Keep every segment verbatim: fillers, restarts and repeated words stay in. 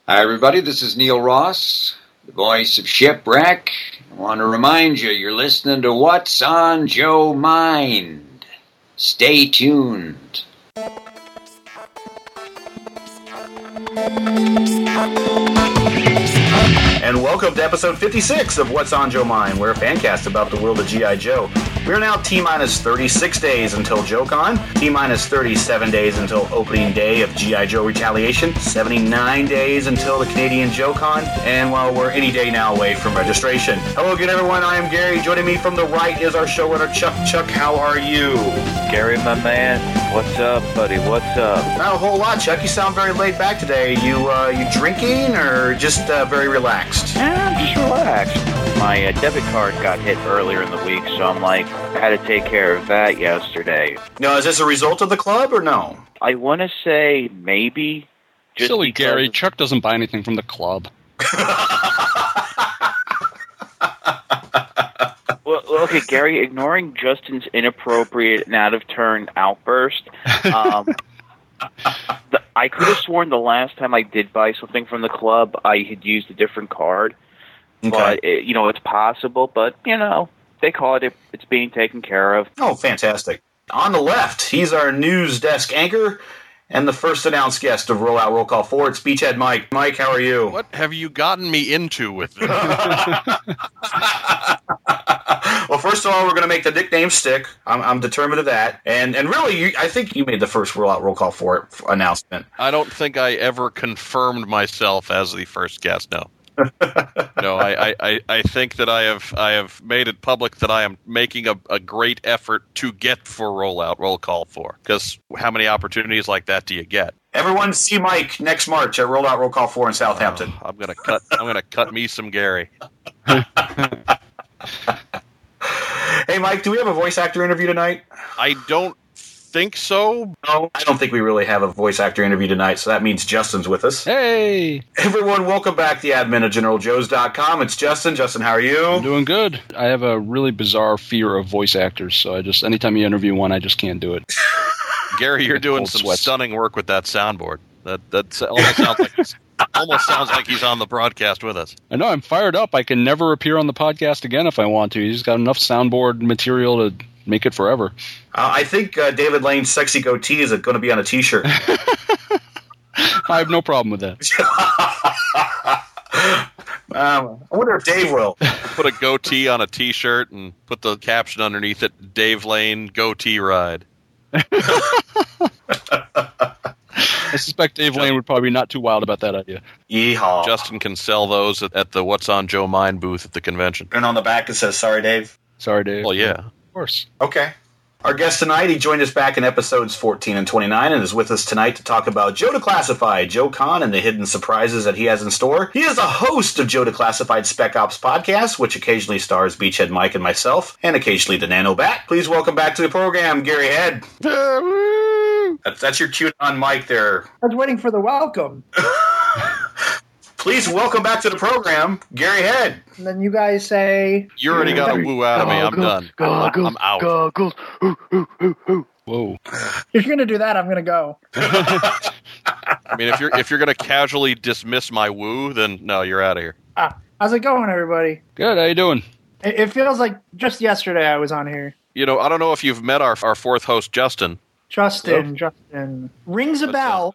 Hi, everybody. This is Neil Ross, the voice of Shipwreck. I want to remind you, you're listening to What's on Joe Mind. Stay tuned. And welcome to episode fifty-six of What's on Joe Mind. We're a fan cast about the world of G I. Joe. We're now T-minus thirty-six days until JoeCon, T-minus thirty-seven days until opening day of G I. Joe Retaliation, seventy-nine days until the Canadian JoeCon, and well, we're any day now away from registration. Hello again, everyone. I am Gary. Joining me from the right is our showrunner, Chuck. Chuck, how are you? Gary, my man. What's up, buddy? What's up? Not a whole lot, Chuck. You sound very laid back today. You, uh, you drinking or just uh, very relaxed? Yeah, I'm just relaxed. My uh, debit card got hit earlier in the week, so I'm like, I had to take care of that yesterday. Now, is this a result of the club or no? I want to say maybe. Just Silly Gary, of... Chuck doesn't buy anything from the club. Well, okay, Gary, ignoring Justin's inappropriate and out-of-turn outburst, um, the, I could have sworn the last time I did buy something from the club, I had used a different card. Okay. But, it, you know, it's possible, but, you know, they call it, it's being taken care of. Oh, fantastic. On the left, he's our news desk anchor and the first announced guest of Rollout Roll Call four. It's Beachhead Mike. Mike, how are you? What have you gotten me into with this? Well, first of all, we're going to make the nickname stick. I'm, I'm determined of that. And and really, you, I think you made the first Rollout Roll Call four announcement. I don't think I ever confirmed myself as the first guest, no. No, I, I, I think that I have I have made it public that I am making a, a great effort to get for Rollout Roll Call four. Because how many opportunities like that do you get? Everyone see Mike next March at Rollout Roll Call four in Southampton. Oh, I'm gonna cut. I'm gonna cut me some Gary. Hey, Mike, do we have a voice actor interview tonight? I don't think so. No, I don't think we really have a voice actor interview tonight, so that means Justin's with us. Hey! Everyone, welcome back to the admin of General Joes dot com. It's Justin. Justin, how are you? I'm doing good. I have a really bizarre fear of voice actors, so I just, anytime you interview one, I just can't do it. Gary, you're doing Cold some sweats. stunning work with that soundboard. That that almost sounds like he's, almost sounds like he's on the broadcast with us. I know, I'm fired up. I can never appear on the podcast again if I want to. He's got enough soundboard material to make it forever. Uh, I think uh, David Lane's sexy goatee is going to be on a T-shirt. I have no problem with that. um, I wonder if Dave will. Put a goatee on a T-shirt and put the caption underneath it, Dave Lane Goatee Ride. I suspect Dave Lane would probably be not too wild about that idea. Yeehaw. Justin can sell those at, at the What's on Joe Mind booth at the convention. And on the back it says, sorry, Dave. Sorry, Dave. Well, yeah. Of course. Okay. Our guest tonight, he joined us back in episodes fourteen and twenty-nine and is with us tonight to talk about Joe Declassified, JoeCon, and the hidden surprises that he has in store. He is the host of Joe Declassified Spec Ops podcast, which occasionally stars Beachhead Mike and myself, and occasionally the Nano Bat. Please welcome back to the program, Gary Head. That's, that's your cue on Mike there. I was waiting for the welcome. Please welcome back to the program, Gary Head. And then you guys say... You already got a woo out of me. I'm done. Goggles, I'm out. Goggles. Ooh, ooh, ooh, ooh. Whoa. If you're going to do that, I'm going to go. I mean, if you're if you're going to casually dismiss my woo, then no, you're out of here. Ah, how's it going, everybody? Good, how you doing? It, it feels like just yesterday I was on here. You know, I don't know if you've met our our fourth host, Justin. Justin, Justin. Rings a What's bell.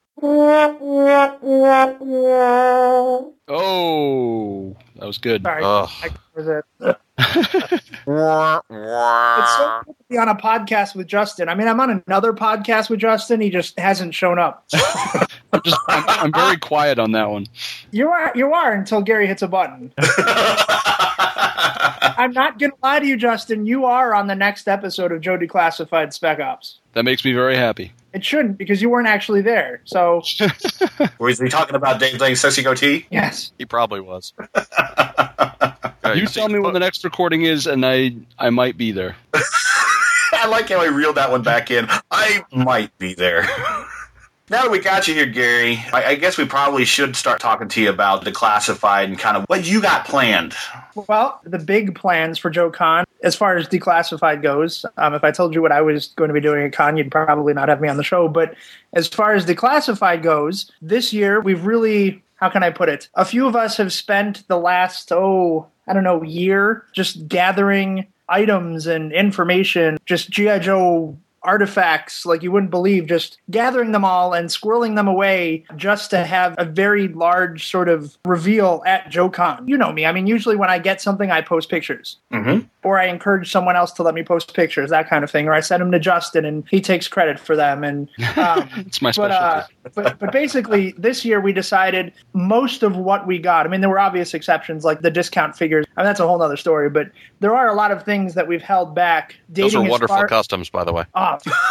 Oh, that was good. Sorry. Ugh. I, was it? It's so good to be on a podcast with Justin. I mean, I'm on another podcast with Justin. He just hasn't shown up. I'm, just, I'm, I'm very quiet on that one. You are, you are until Gary hits a button. I'm not going to lie to you, Justin. You are on the next episode of Joe Declassified Spec Ops. That makes me very happy. It shouldn't, because you weren't actually there. So, Was he talking about Dave Lane's sexy goatee? yes. He probably was. You You tell see- me when the next recording is, and I, I might be there. I like how he reeled that one back in. I might be there. Now that we got you here, Gary, I, I guess we probably should start talking to you about Declassified and kind of what you got planned. Well, the big plans for Joe Con, as far as Declassified goes, um, if I told you what I was going to be doing at Con, you'd probably not have me on the show. But as far as Declassified goes, this year we've really... how can I put it? A few of us have spent the last, oh, I don't know, year just gathering items and information, just G I. Joe artifacts like you wouldn't believe, just gathering them all and squirreling them away just to have a very large sort of reveal at JoeCon. You know me. I mean, usually when I get something, I post pictures. Mm-hmm. Or I encourage someone else to let me post pictures, that kind of thing. Or I send them to Justin and he takes credit for them. And um, It's my but, specialty. uh, but, but basically, this year we decided most of what we got, I mean, there were obvious exceptions like the discount figures. I mean, that's a whole other story. But there are a lot of things that we've held back. Those are dating as wonderful far- customs, by the way. Oh,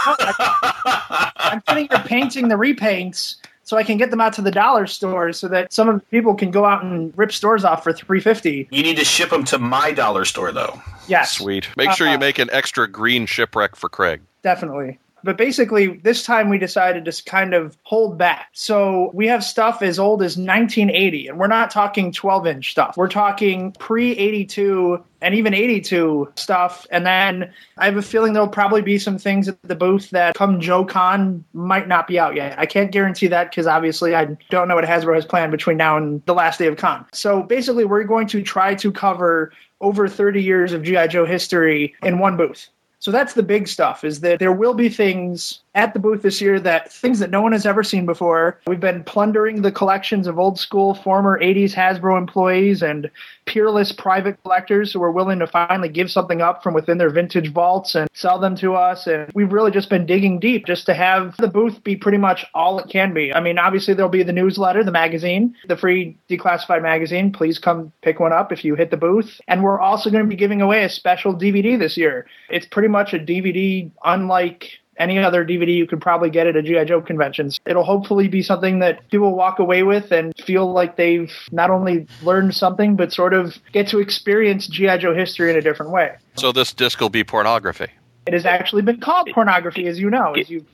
I, I'm sitting here painting the repaints so I can get them out to the dollar stores so that some of the people can go out and rip stores off for three fifty. You need to ship them to my dollar store, though. Yes, Sweet. Make sure Uh, you make an extra green shipwreck for Craig. definitely. But basically, this time we decided to kind of hold back. So we have stuff as old as nineteen eighty, and we're not talking twelve-inch stuff. We're talking pre eighty-two and even eighty-two stuff. And then I have a feeling there'll probably be some things at the booth that come JoeCon might not be out yet. I can't guarantee that because obviously I don't know what Hasbro has planned between now and the last day of con. So basically, we're going to try to cover over thirty years of G I. Joe history in one booth. So that's the big stuff, is that there will be things at the booth this year, that things that no one has ever seen before. We've been plundering the collections of old school former eighties Hasbro employees and peerless private collectors who are willing to finally give something up from within their vintage vaults and sell them to us. And we've really just been digging deep just to have the booth be pretty much all it can be. I mean, obviously there'll be the newsletter, the magazine, the free declassified magazine. Please come pick one up if you hit the booth. And we're also going to be giving away a special D V D this year. It's pretty much a D V D unlike any other D V D you could probably get at a G I. Joe convention. It'll hopefully be something that people walk away with and feel like they've not only learned something, but sort of get to experience G I. Joe history in a different way. So this disc will be pornography. It has actually been called pornography, as you know. As you,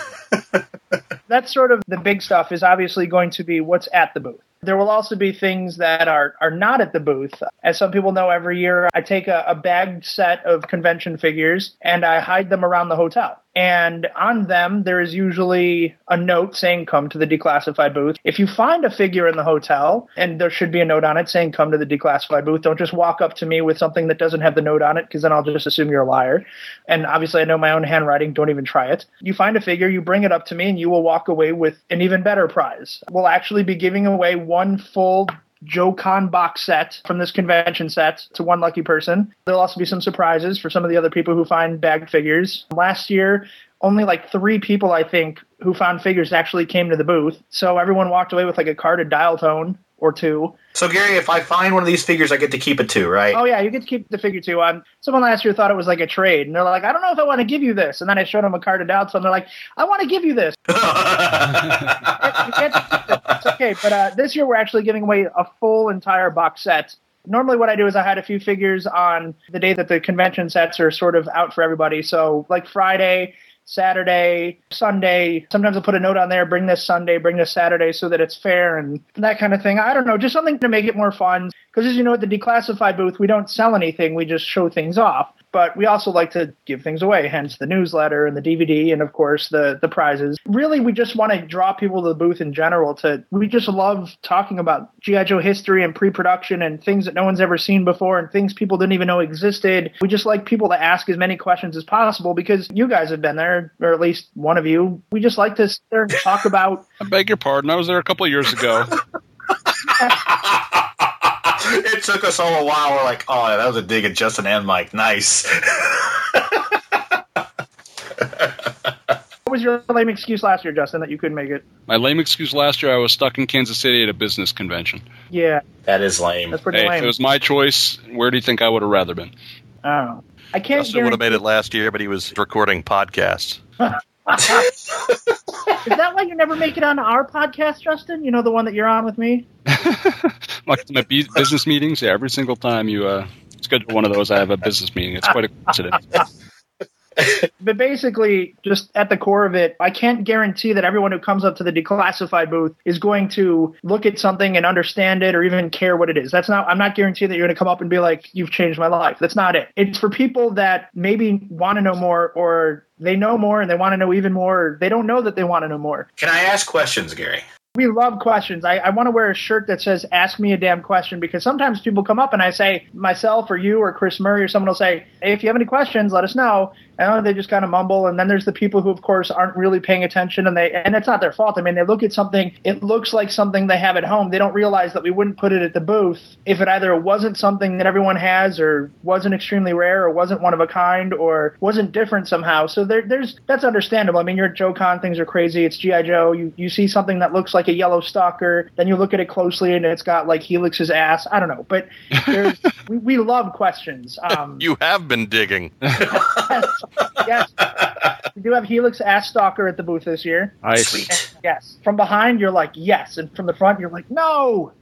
That's sort of the big stuff, is obviously going to be what's at the booth. There will also be things that are, are not at the booth. As some people know, every year I take a, a bagged set of convention figures and I hide them around the hotel. And on them, there is usually a note saying, come to the declassified booth. If you find a figure in the hotel, and there should be a note on it saying, come to the declassified booth, don't just walk up to me with something that doesn't have the note on it, because then I'll just assume you're a liar. And obviously, I know my own handwriting. Don't even try it. You find a figure, you bring it up to me, and you will walk away with an even better prize. We'll actually be giving away one full JoeCon box set from this convention set to one lucky person. There'll also be some surprises for some of the other people who find bagged figures. Last year, only like three people, I think, who found figures actually came to the booth. So everyone walked away with like a carded dial tone or two. So, Gary, if I find one of these figures, I get to keep it too, right? Oh, yeah, you get to keep the figure too. Um, someone last year thought it was like a trade, and they're like, I don't know if I want to give you this. And then I showed them a carded dial tone, and they're like, I want to give you this. You get to keep it. It's okay, but uh, this year we're actually giving away a full entire box set. Normally what I do is I had a few figures on the day that the convention sets are sort of out for everybody. So like Friday, Saturday, Sunday. Sometimes I'll put a note on there, bring this Sunday, bring this Saturday, so that it's fair and that kind of thing. I don't know, just something to make it more fun. Because as you know, at the declassified booth, we don't sell anything. We just show things off. But we also like to give things away, hence the newsletter and the D V D and, of course, the, the prizes. Really, we just want to draw people to the booth in general. To We just love talking about G I. Joe history and pre-production and things that no one's ever seen before and things people didn't even know existed. We just like people to ask as many questions as possible because you guys have been there, or at least one of you. We just like to sit there and talk about... I beg your pardon. I was there a couple of years ago. It took us all a while. We're like, oh, that was a dig at Justin and Mike. Nice. What was your lame excuse last year, Justin, that you couldn't make it? My lame excuse last year, I was stuck in Kansas City at a business convention. Yeah. That is lame. That's pretty Hey, lame. if it was my choice, where do you think I would have rather been? Oh. I can't Justin would have made guarantee- it last year, but he was recording podcasts. Is that why you never make it on our podcast, Justin? You know, the one that you're on with me? Like my bu- business meetings, yeah, every single time you uh, schedule one of those, I have a business meeting. It's quite a coincidence. But basically, just at the core of it, I can't guarantee that everyone who comes up to the declassified booth is going to look at something and understand it or even care what it is. That's not, I'm not guaranteeing that you're going to come up and be like, you've changed my life. That's not it. It's for people that maybe want to know more, or they know more and they want to know even more, or they don't know that they want to know more. Can I ask questions, Gary? We love questions. I, I want to wear a shirt that says, ask me a damn question, because sometimes people come up and I say, myself or you or Chris Murray or someone will say, hey, if you have any questions, let us know. And they just kind of mumble. And then there's the people who, of course, aren't really paying attention. And they and it's not their fault. I mean, they look at something, it looks like something they have at home. They don't realize that we wouldn't put it at the booth if it either wasn't something that everyone has or wasn't extremely rare or wasn't one of a kind or wasn't different somehow. So there, there's that's understandable. I mean, you're at Joe Con, things are crazy. It's G I. Joe. You, you see something that looks like a yellow stalker, then you look at it closely and it's got like Helix's ass. I don't know, but there's, we, we love questions. Um, you have been digging. yes, yes. We do have Helix ass stalker at the booth this year. Nice. Sweet. Yes. From behind, you're like, yes. And from the front, you're like, no.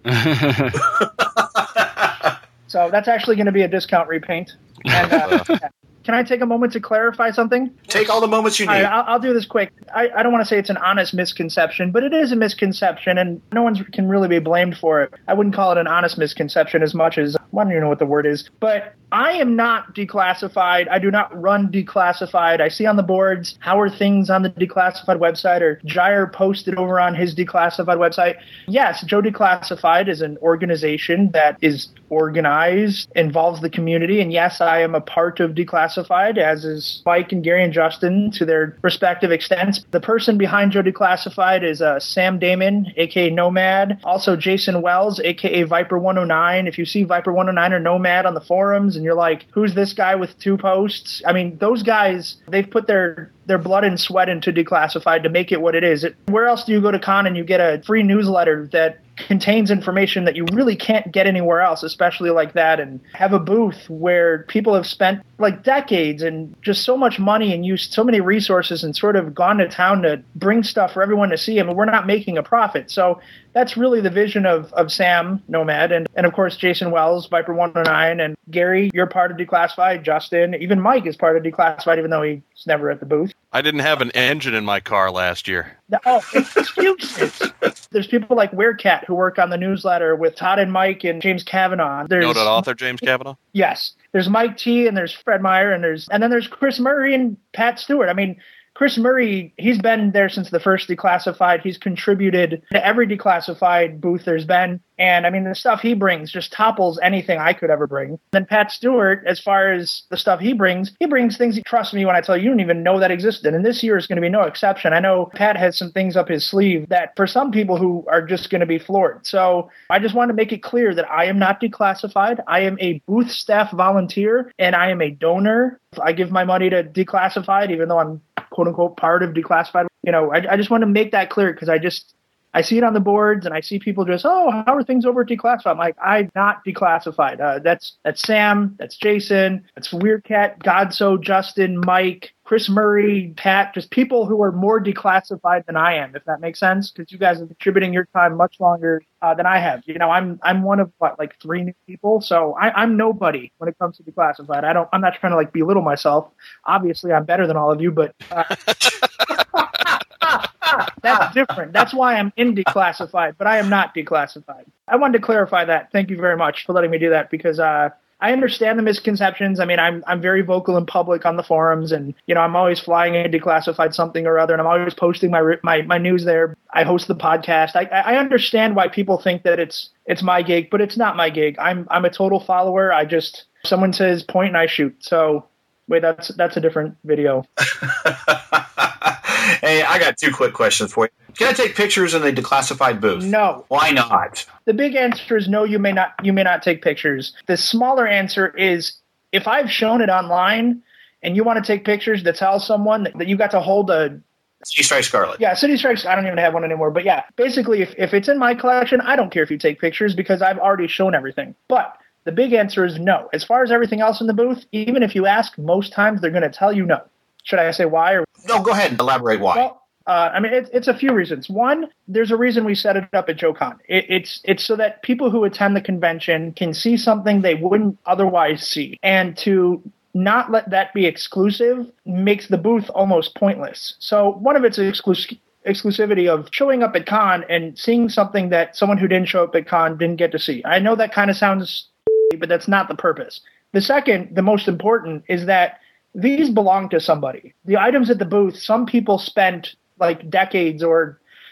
So that's actually going to be a discount repaint. And, uh, yeah. Can I take a moment to clarify something? Take all the moments you need. All right, I'll, I'll do this quick. I, I don't want to say it's an honest misconception, but it is a misconception, and no one can really be blamed for it. I wouldn't call it an honest misconception as much as, I don't even know what the word is, but I am not declassified. I do not run declassified. I see on the boards, how are things on the declassified website, or Jair posted over on his declassified website. Yes, Joe Declassified is an organization that is organized, involves the community, and yes, I am a part of Declassified, as is Mike and Gary and Justin to their respective extents. The person behind Joe Declassified is uh, Sam Damon, aka Nomad, also Jason Wells, aka Viper one oh nine. If you see Viper one oh nine or Nomad on the forums and you're like, who's this guy with two posts? I mean, those guys, they've put their their blood and sweat into Declassified to make it what it is. It, where else do you go to con and you get a free newsletter that contains information that you really can't get anywhere else, especially like that, and have a booth where people have spent like decades and just so much money and used so many resources and sort of gone to town to bring stuff for everyone to see. I mean, we're not making a profit. So that's really the vision of, of Sam Nomad and, and of course Jason Wells, Viper one oh nine, and Gary, you're part of Declassified, Justin, even Mike is part of Declassified, even though he's never at the booth. I didn't have an engine in my car last year. Oh, excuses. There's people like Weircat who work on the newsletter with Todd and Mike and James Kavanaugh. There's Noted author James Kavanaugh? Yes. There's Mike T and there's Fred Meyer and there's and then there's Chris Murray and Pat Stewart. I mean, Chris Murray, he's been there since the first Declassified. He's contributed to every Declassified booth there's been. And, I mean, the stuff he brings just topples anything I could ever bring. Then Pat Stewart, as far as the stuff he brings, he brings things, trust me when I tell you, you don't even know that existed. And this year is going to be no exception. I know Pat has some things up his sleeve that for some people who are just going to be floored. So I just want to make it clear that I am not Declassified. I am a booth staff volunteer, and I am a donor. I give my money to Declassified, even though I'm quote-unquote part of Declassified. You know, I, I just want to make that clear because I just... I see it on the boards, and I see people just, oh, how are things over at Declassified? I'm like, I'm not Declassified. Uh, that's that's Sam, that's Jason, that's Weircat, Godso, Justin, Mike, Chris Murray, Pat, just people who are more Declassified than I am, if that makes sense, because you guys are contributing your time much longer uh, than I have. You know, I'm I'm one of, what, like three new people, so I, I'm nobody when it comes to Declassified. I don't, I'm not trying to, like, belittle myself. Obviously, I'm better than all of you, but... Uh, That's different. That's why I'm in Declassified, but I am not Declassified. I wanted to clarify that. Thank you very much for letting me do that because uh, I understand the misconceptions. I mean, I'm I'm very vocal in public on the forums, and you know, I'm always flying in Declassified something or other, and I'm always posting my my my news there. I host the podcast. I I understand why people think that it's it's my gig, but it's not my gig. I'm I'm a total follower. I just someone says point and I shoot. So wait, that's that's a different video. Hey, I got two quick questions for you. Can I take pictures in the Declassified booth? No. Why not? The big answer is no, you may not you may not take pictures. The smaller answer is if I've shown it online and you want to take pictures to tell someone that, that you got to hold a City Strike Scarlet. Yeah, City Strikes, I don't even have one anymore. But yeah, basically if, if it's in my collection, I don't care if you take pictures because I've already shown everything. But the big answer is no. As far as everything else in the booth, even if you ask, most times they're going to tell you no. Should I say why? Or No, go ahead and elaborate why. Well, uh, I mean, it, it's a few reasons. One, there's a reason we set it up at JoeCon. It, it's it's so that people who attend the convention can see something they wouldn't otherwise see. And to not let that be exclusive makes the booth almost pointless. So one of its exclus- exclusivity of showing up at con and seeing something that someone who didn't show up at con didn't get to see. I know that kind of sounds, but that's not the purpose. The second, the most important, is that these belong to somebody. The items at the booth, some people spent like decades or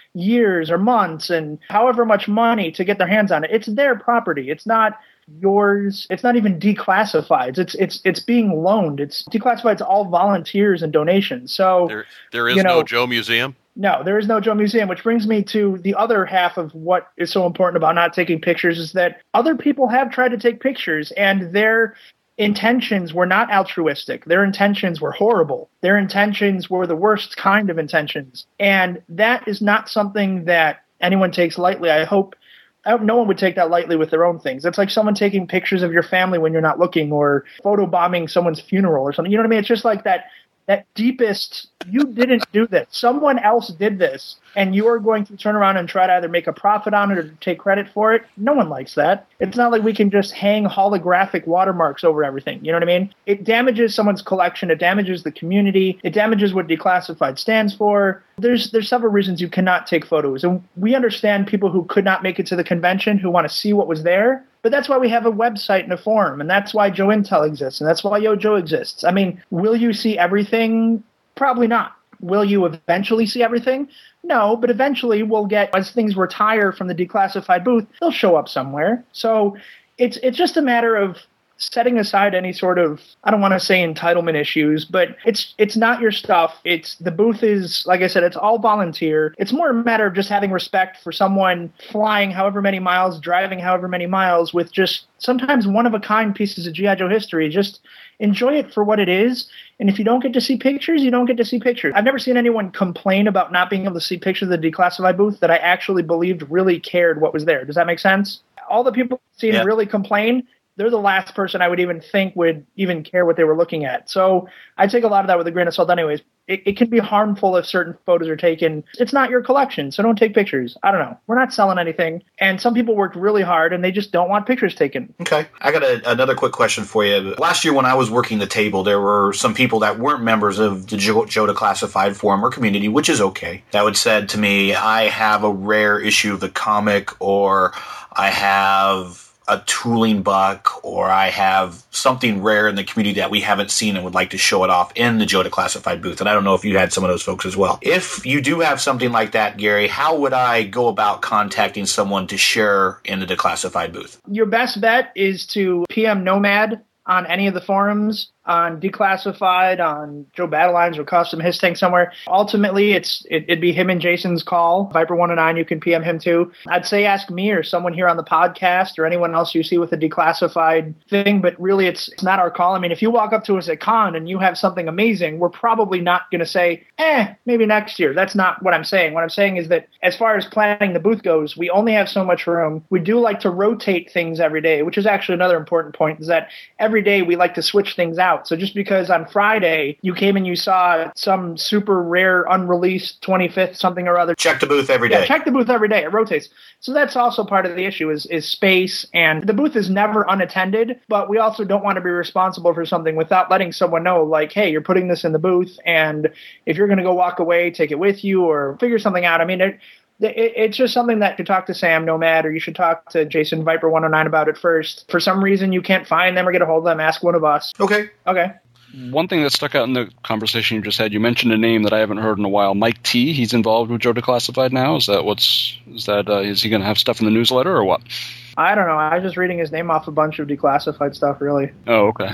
years or months and however much money to get their hands on it. It's their property. It's not yours. It's not even declassified. It's it's it's being loaned. It's declassified to all volunteers and donations. So there, there is you know, no Joe Museum? No, there is no Joe Museum, which brings me to the other half of what is so important about not taking pictures is that other people have tried to take pictures and their intentions were not altruistic. Their intentions were horrible. Their intentions were the worst kind of intentions. And that is not something that anyone takes lightly. I hope I hope no one would take that lightly with their own things. It's like someone taking pictures of your family when you're not looking or photobombing someone's funeral or something. You know what I mean? It's just like that that deepest, you didn't do this. Someone else did this, and you are going to turn around and try to either make a profit on it or take credit for it. No one likes that. It's not like we can just hang holographic watermarks over everything. You know what I mean? It damages someone's collection. It damages the community. It damages what declassified stands for. There's there's several reasons you cannot take photos. And we understand people who could not make it to the convention who want to see what was there. But that's why we have a website and a forum, and that's why Joe Intel exists, and that's why Yo Joe exists. I mean, will you see everything? Probably not. Will you eventually see everything? No, but eventually we'll get, as things retire from the declassified booth, they'll show up somewhere. So it's it's just a matter of setting aside any sort of, I don't want to say entitlement issues, but it's it's not your stuff. It's the booth is, like I said, it's all volunteer. It's more a matter of just having respect for someone flying however many miles, driving however many miles with just sometimes one-of-a-kind pieces of G I. Joe history. Just enjoy it for what it is. And if you don't get to see pictures, you don't get to see pictures. I've never seen anyone complain about not being able to see pictures of the declassified booth that I actually believed really cared what was there. Does that make sense? All the people I've seen Yeah. really complain, they're the last person I would even think would even care what they were looking at. So I take a lot of that with a grain of salt anyways. It, it can be harmful if certain photos are taken. It's not your collection, so don't take pictures. I don't know. We're not selling anything. And some people worked really hard, and they just don't want pictures taken. Okay. I got a, another quick question for you. Last year when I was working the table, there were some people that weren't members of the Joe, Joe Declassified forum or community, which is okay. That would said to me, I have a rare issue of the comic, or I have a tooling buck, or I have something rare in the community that we haven't seen and would like to show it off in the Joe Declassified booth. And I don't know if you had some of those folks as well. If you do have something like that, Gary, how would I go about contacting someone to share in the Declassified booth? Your best bet is to P M Nomad on any of the forums, on Declassified, on Joe Battle Lines or Custom His Tank somewhere. Ultimately, it's it, it'd be him and Jason's call. Viper one oh nine, you can P M him too. I'd say ask me or someone here on the podcast or anyone else you see with a Declassified thing, but really it's, it's not our call. I mean, if you walk up to us at con and you have something amazing, we're probably not going to say, eh, maybe next year. That's not what I'm saying. What I'm saying is that as far as planning the booth goes, we only have so much room. We do like to rotate things every day, which is actually another important point, is that every day we like to switch things out. So just because on Friday you came and you saw some super rare unreleased twenty-fifth something or other, Check the booth every day. yeah, check the booth every day. It rotates. So that's also part of the issue is, is space. And the booth is never unattended, but we also don't want to be responsible for something without letting someone know, like, hey, you're putting this in the booth, and if you're going to go walk away, take it with you or figure something out. I mean, it, it, it's just something that you talk to Sam Nomad, or you should talk to Jason Viper one oh nine about it first. For some reason you can't find them or get a hold of them, ask one of us. Okay. Okay. One thing that stuck out in the conversation you just had, you mentioned a name that I haven't heard in a while, Mike T. He's involved with Joe Declassified now. Is that what's is that? Uh, is he going to have stuff in the newsletter or what? I don't know. I was just reading his name off a bunch of declassified stuff, really. Oh, okay.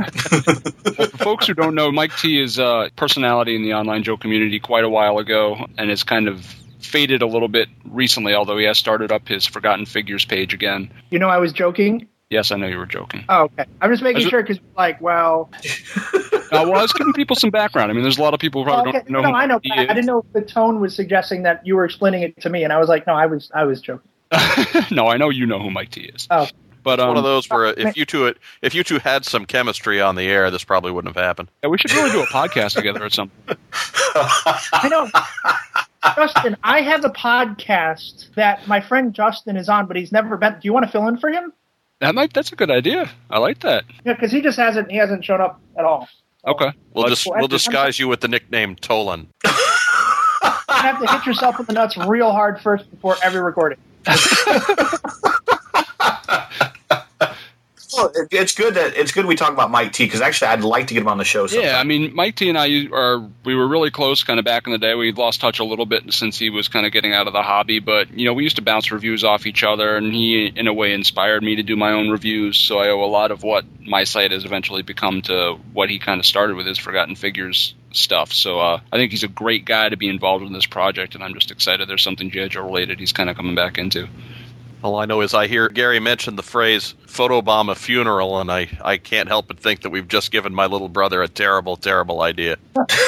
Well, for folks who don't know, Mike T. is a personality in the online Joe community quite a while ago, and it's kind of faded a little bit recently, although he has started up his Forgotten Figures page again. You know I was joking? Yes, I know you were joking. Oh, okay. I'm just making Is it- sure because, like, well... Uh, well, I was giving people some background. I mean, there's a lot of people who probably okay. don't know No, who I know. Mike T. I is. didn't know if the tone was suggesting that you were explaining it to me, and I was like, no, I was I was joking. No, I know you know who Mike T. is. Oh. But um, One of those where if you two if you two had some chemistry on the air, this probably wouldn't have happened. yeah, we should really do a podcast together at some point. I know. Justin, I have a podcast that my friend Justin is on, but he's never been. Do you want to fill in for him? That might, that's a good idea. I like that. Yeah, because he just hasn't he hasn't shown up at all. Okay. We'll But- just well, we'll actually, disguise you with the nickname Tolan. You have to hit yourself in the nuts real hard first before every recording. Well, it- it's good that it's good we talk about Mike T because actually I'd like to get him on the show sometime. Yeah, I mean, Mike T and I are we were really close kind of back in the day. We lost touch a little bit since he was kind of getting out of the hobby, but you know, we used to bounce reviews off each other, and he in a way inspired me to do my own reviews. So I owe a lot of what my site has eventually become to what he kind of started with his Forgotten Figures stuff. So uh, I think he's a great guy to be involved in this project, and I'm just excited there's something G I. Joe related he's kind of coming back into. All I know is I hear Gary mention the phrase photobomb a funeral, and I, I can't help but think that we've just given my little brother a terrible, terrible idea.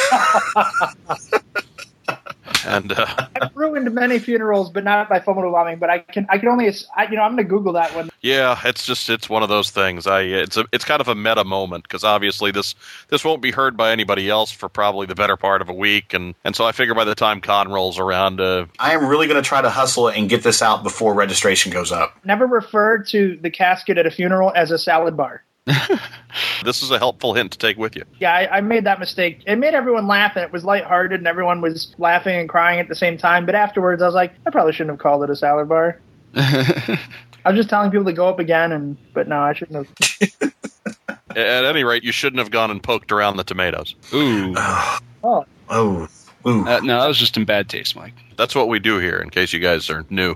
And uh, I've ruined many funerals, but not by photobombing. But I can I can only I, you know I'm going to Google that one. yeah, it's just it's one of those things. I it's a it's kind of a meta moment because obviously this this won't be heard by anybody else for probably the better part of a week, and, and so I figure by the time con rolls around, uh, I am really going to try to hustle it and get this out before registration goes up. Never refer to the casket at a funeral as a salad bar. this is a helpful hint to take with you. Yeah, I, I made that mistake. It made everyone laugh, and it was lighthearted, and everyone was laughing and crying at the same time. But afterwards, I was like, I probably shouldn't have called it a salad bar. I was just telling people to go up again, and but no, I shouldn't have. At any rate, you shouldn't have gone and poked around the tomatoes. Ooh. Oh, Oh, ooh. Uh, no, that was just in bad taste, Mike. That's what we do here, in case you guys are new.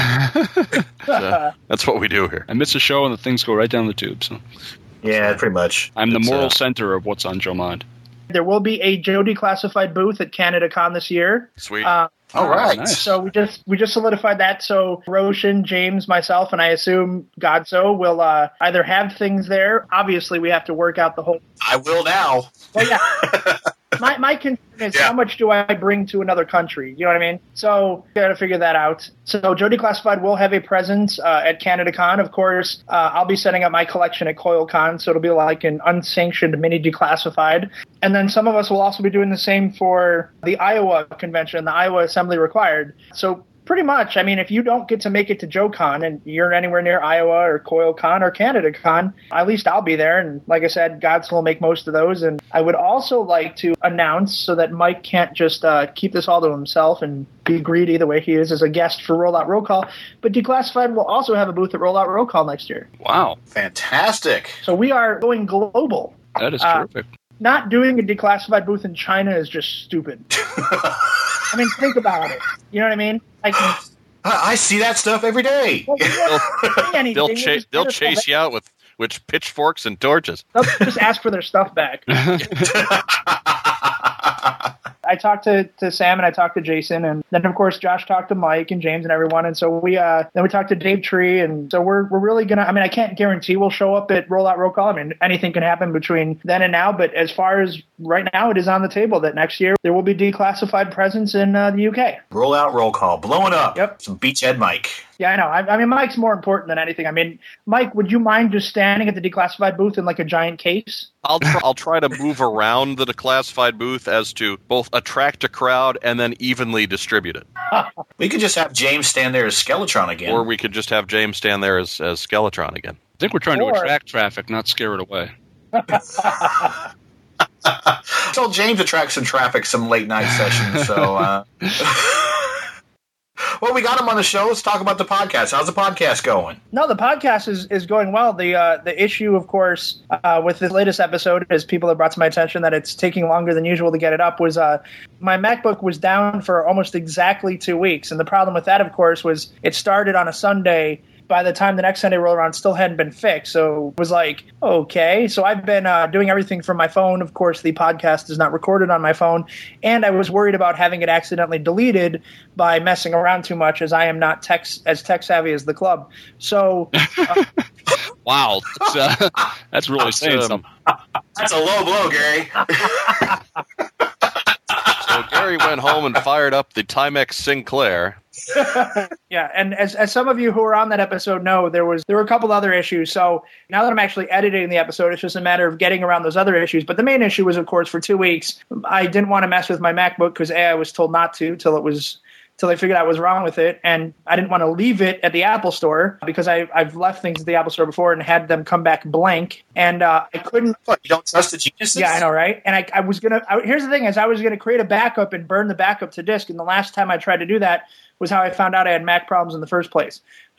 So, that's what we do here. I miss a show and the things go right down the tube. So Yeah, pretty much. I'm the It's, moral uh, center of what's on Joe Mind. there will be a Joe Declassified booth at CanadaCon this year. Sweet. Uh, All right. nice. So we just we just solidified that. So Roshan, James, myself, and I assume Godso will uh, either have things there. Obviously, we have to work out the whole. I will now. Well, yeah. My my concern is Yeah. how much do I bring to another country? You know what I mean? So we got to figure that out. So Joe Declassified will have a presence uh, at CanadaCon. Of course, uh, I'll be setting up my collection at CoilCon, so it'll be like an unsanctioned mini Declassified. And then some of us will also be doing the same for the Iowa convention, the Iowa Assembly Required. So pretty much, I mean, if you don't get to make it to JoeCon and you're anywhere near Iowa or CoilCon or CanadaCon, at least I'll be there. And like I said, Godson will make most of those. And I would also like to announce so that Mike can't just uh, keep this all to himself and be greedy the way he is as a guest for Rollout Roll Call. But Declassified will also have a booth at Rollout Roll Call next year. Wow, Fantastic. So we are going global. that is Uh, terrific. Not doing a Declassified booth in China is just stupid. I mean, think about it. You know what I mean? Like, I I see that stuff every day. well, we don't say anything. They'll They chase just they'll get us chase you out with, with pitchforks and torches. They'll just ask for their stuff back. I talked to, to Sam and I talked to Jason, and then of course Josh talked to Mike and James and everyone, and so we uh then we talked to Dave Tree, and so we're we're really gonna. I mean, I can't guarantee we'll show up at Rollout Roll Call. I mean, anything can happen between then and now, but as far as right now, it is on the table that next year there will be Declassified presence in uh, the U K. Roll out, roll call, blowing up. Yep. Some beachhead Mike. Yeah, I know. I, I mean, Mike's more important than anything. I mean, Mike, would you mind just standing at the Declassified booth in like a giant case? I'll tr- I'll try to move around the declassified booth as to both attract a crowd and then evenly distribute it. We could just have James stand there as Skeletron again. Or we could just have James stand there as, as Skeletron again. I think we're trying Or- to attract traffic, not scare it away. Tell James to track some traffic, some late night sessions. So, uh, well, we got him on the show. Let's talk about the podcast. How's the podcast going? No, the podcast is, is going well. The uh, the issue, of course, uh, with this latest episode, as people have brought to my attention that it's taking longer than usual to get it up, was uh, my MacBook was down for almost exactly two weeks. And the problem with that, of course, was it started on a Sunday. By the time the next Sunday rolled around, it still hadn't been fixed. So it was like, okay. So I've been uh, doing everything from my phone. Of course, the podcast is not recorded on my phone. And I was worried about having it accidentally deleted by messing around too much, as I am not tech, as tech savvy as the club. So uh, Wow, that's, uh, that's really saying Um, something. That's a low blow, Gary. So Gary went home and fired up the Timex Sinclair. yeah, and as as some of you who were on that episode know, there was there were a couple other issues. So now that I'm actually editing the episode, it's just a matter of getting around those other issues. But the main issue was, of course, for two weeks, I didn't want to mess with my MacBook because A, I was told not to till it was till I figured out what was wrong with it, and I didn't want to leave it at the Apple Store because I I've left things at the Apple Store before and had them come back blank, and uh, I couldn't. What, you don't trust the geniuses? Yeah, I know, right? And I, I was gonna. I, here's the thing: is I was gonna create a backup and burn the backup to disk. And the last time I tried to do that was how I found out I had Mac problems in the first place.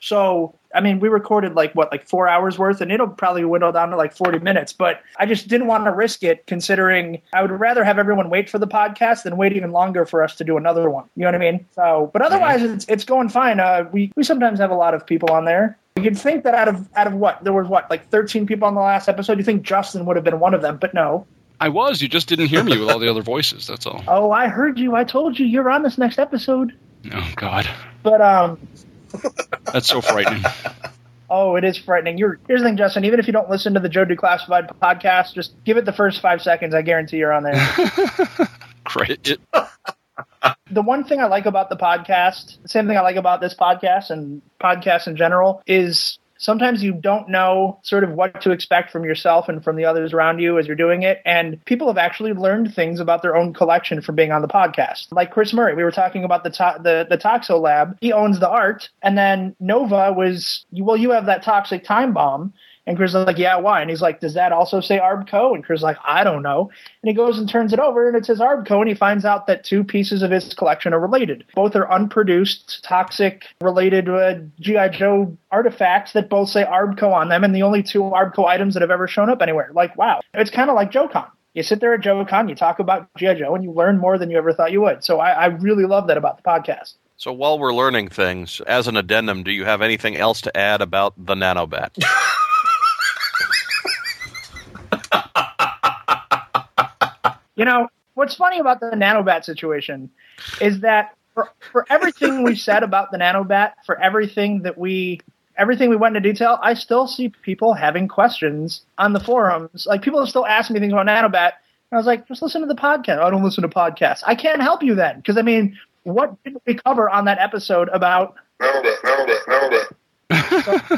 So, I mean, we recorded like, what, like four hours worth, and it'll probably whittle down to like forty minutes. But I just didn't want to risk it, considering I would rather have everyone wait for the podcast than wait even longer for us to do another one. You know what I mean? So, but otherwise, it's it's going fine. Uh, we, we sometimes have a lot of people on there. You'd think that out of out of what? There was, what, like thirteen people on the last episode? You think Justin would have been one of them, but no. I was. You just didn't hear me with all the other voices, that's all. Oh, I heard you. I told you you're on this next episode. Oh, God. But, um... That's so frightening. Oh, it is frightening. You're, here's the thing, Justin. Even if you don't listen to the Joe Declassified podcast, just give it the first five seconds. I guarantee you're on there. Great. It, the one thing I like about the podcast, the same thing I like about this podcast and podcasts in general, is sometimes you don't know sort of what to expect from yourself and from the others around you as you're doing it. And people have actually learned things about their own collection from being on the podcast. Like Chris Murray, we were talking about the to- the, the Toxo Lab. He owns the art. And then Nova was, well, you have that Toxic Time Bomb. And Chris is like, yeah, why? And he's like, does that also say Arbco? And Chris is like, I don't know. And he goes and turns it over, and it says Arbco, and he finds out that two pieces of his collection are related. Both are unproduced, toxic-related uh, G I. Joe artifacts that both say Arbco on them, and the only two Arbco items that have ever shown up anywhere. Like, wow. It's kind of like JoeCon. You sit there at JoeCon, you talk about G I. Joe, and you learn more than you ever thought you would. So I, I really love that about the podcast. So while we're learning things, as an addendum, do you have anything else to add about the Nanobat? You know, what's funny about the Nanobat situation is that for, for everything we said about the Nanobat, for everything that we everything we went into detail, I still see people having questions on the forums. Like, people still ask me things about Nanobat, and I was like, just listen to the podcast. I don't listen to podcasts. I can't help you then, because, I mean, what did we cover on that episode about Nanobat, Nanobat, Nanobat? So,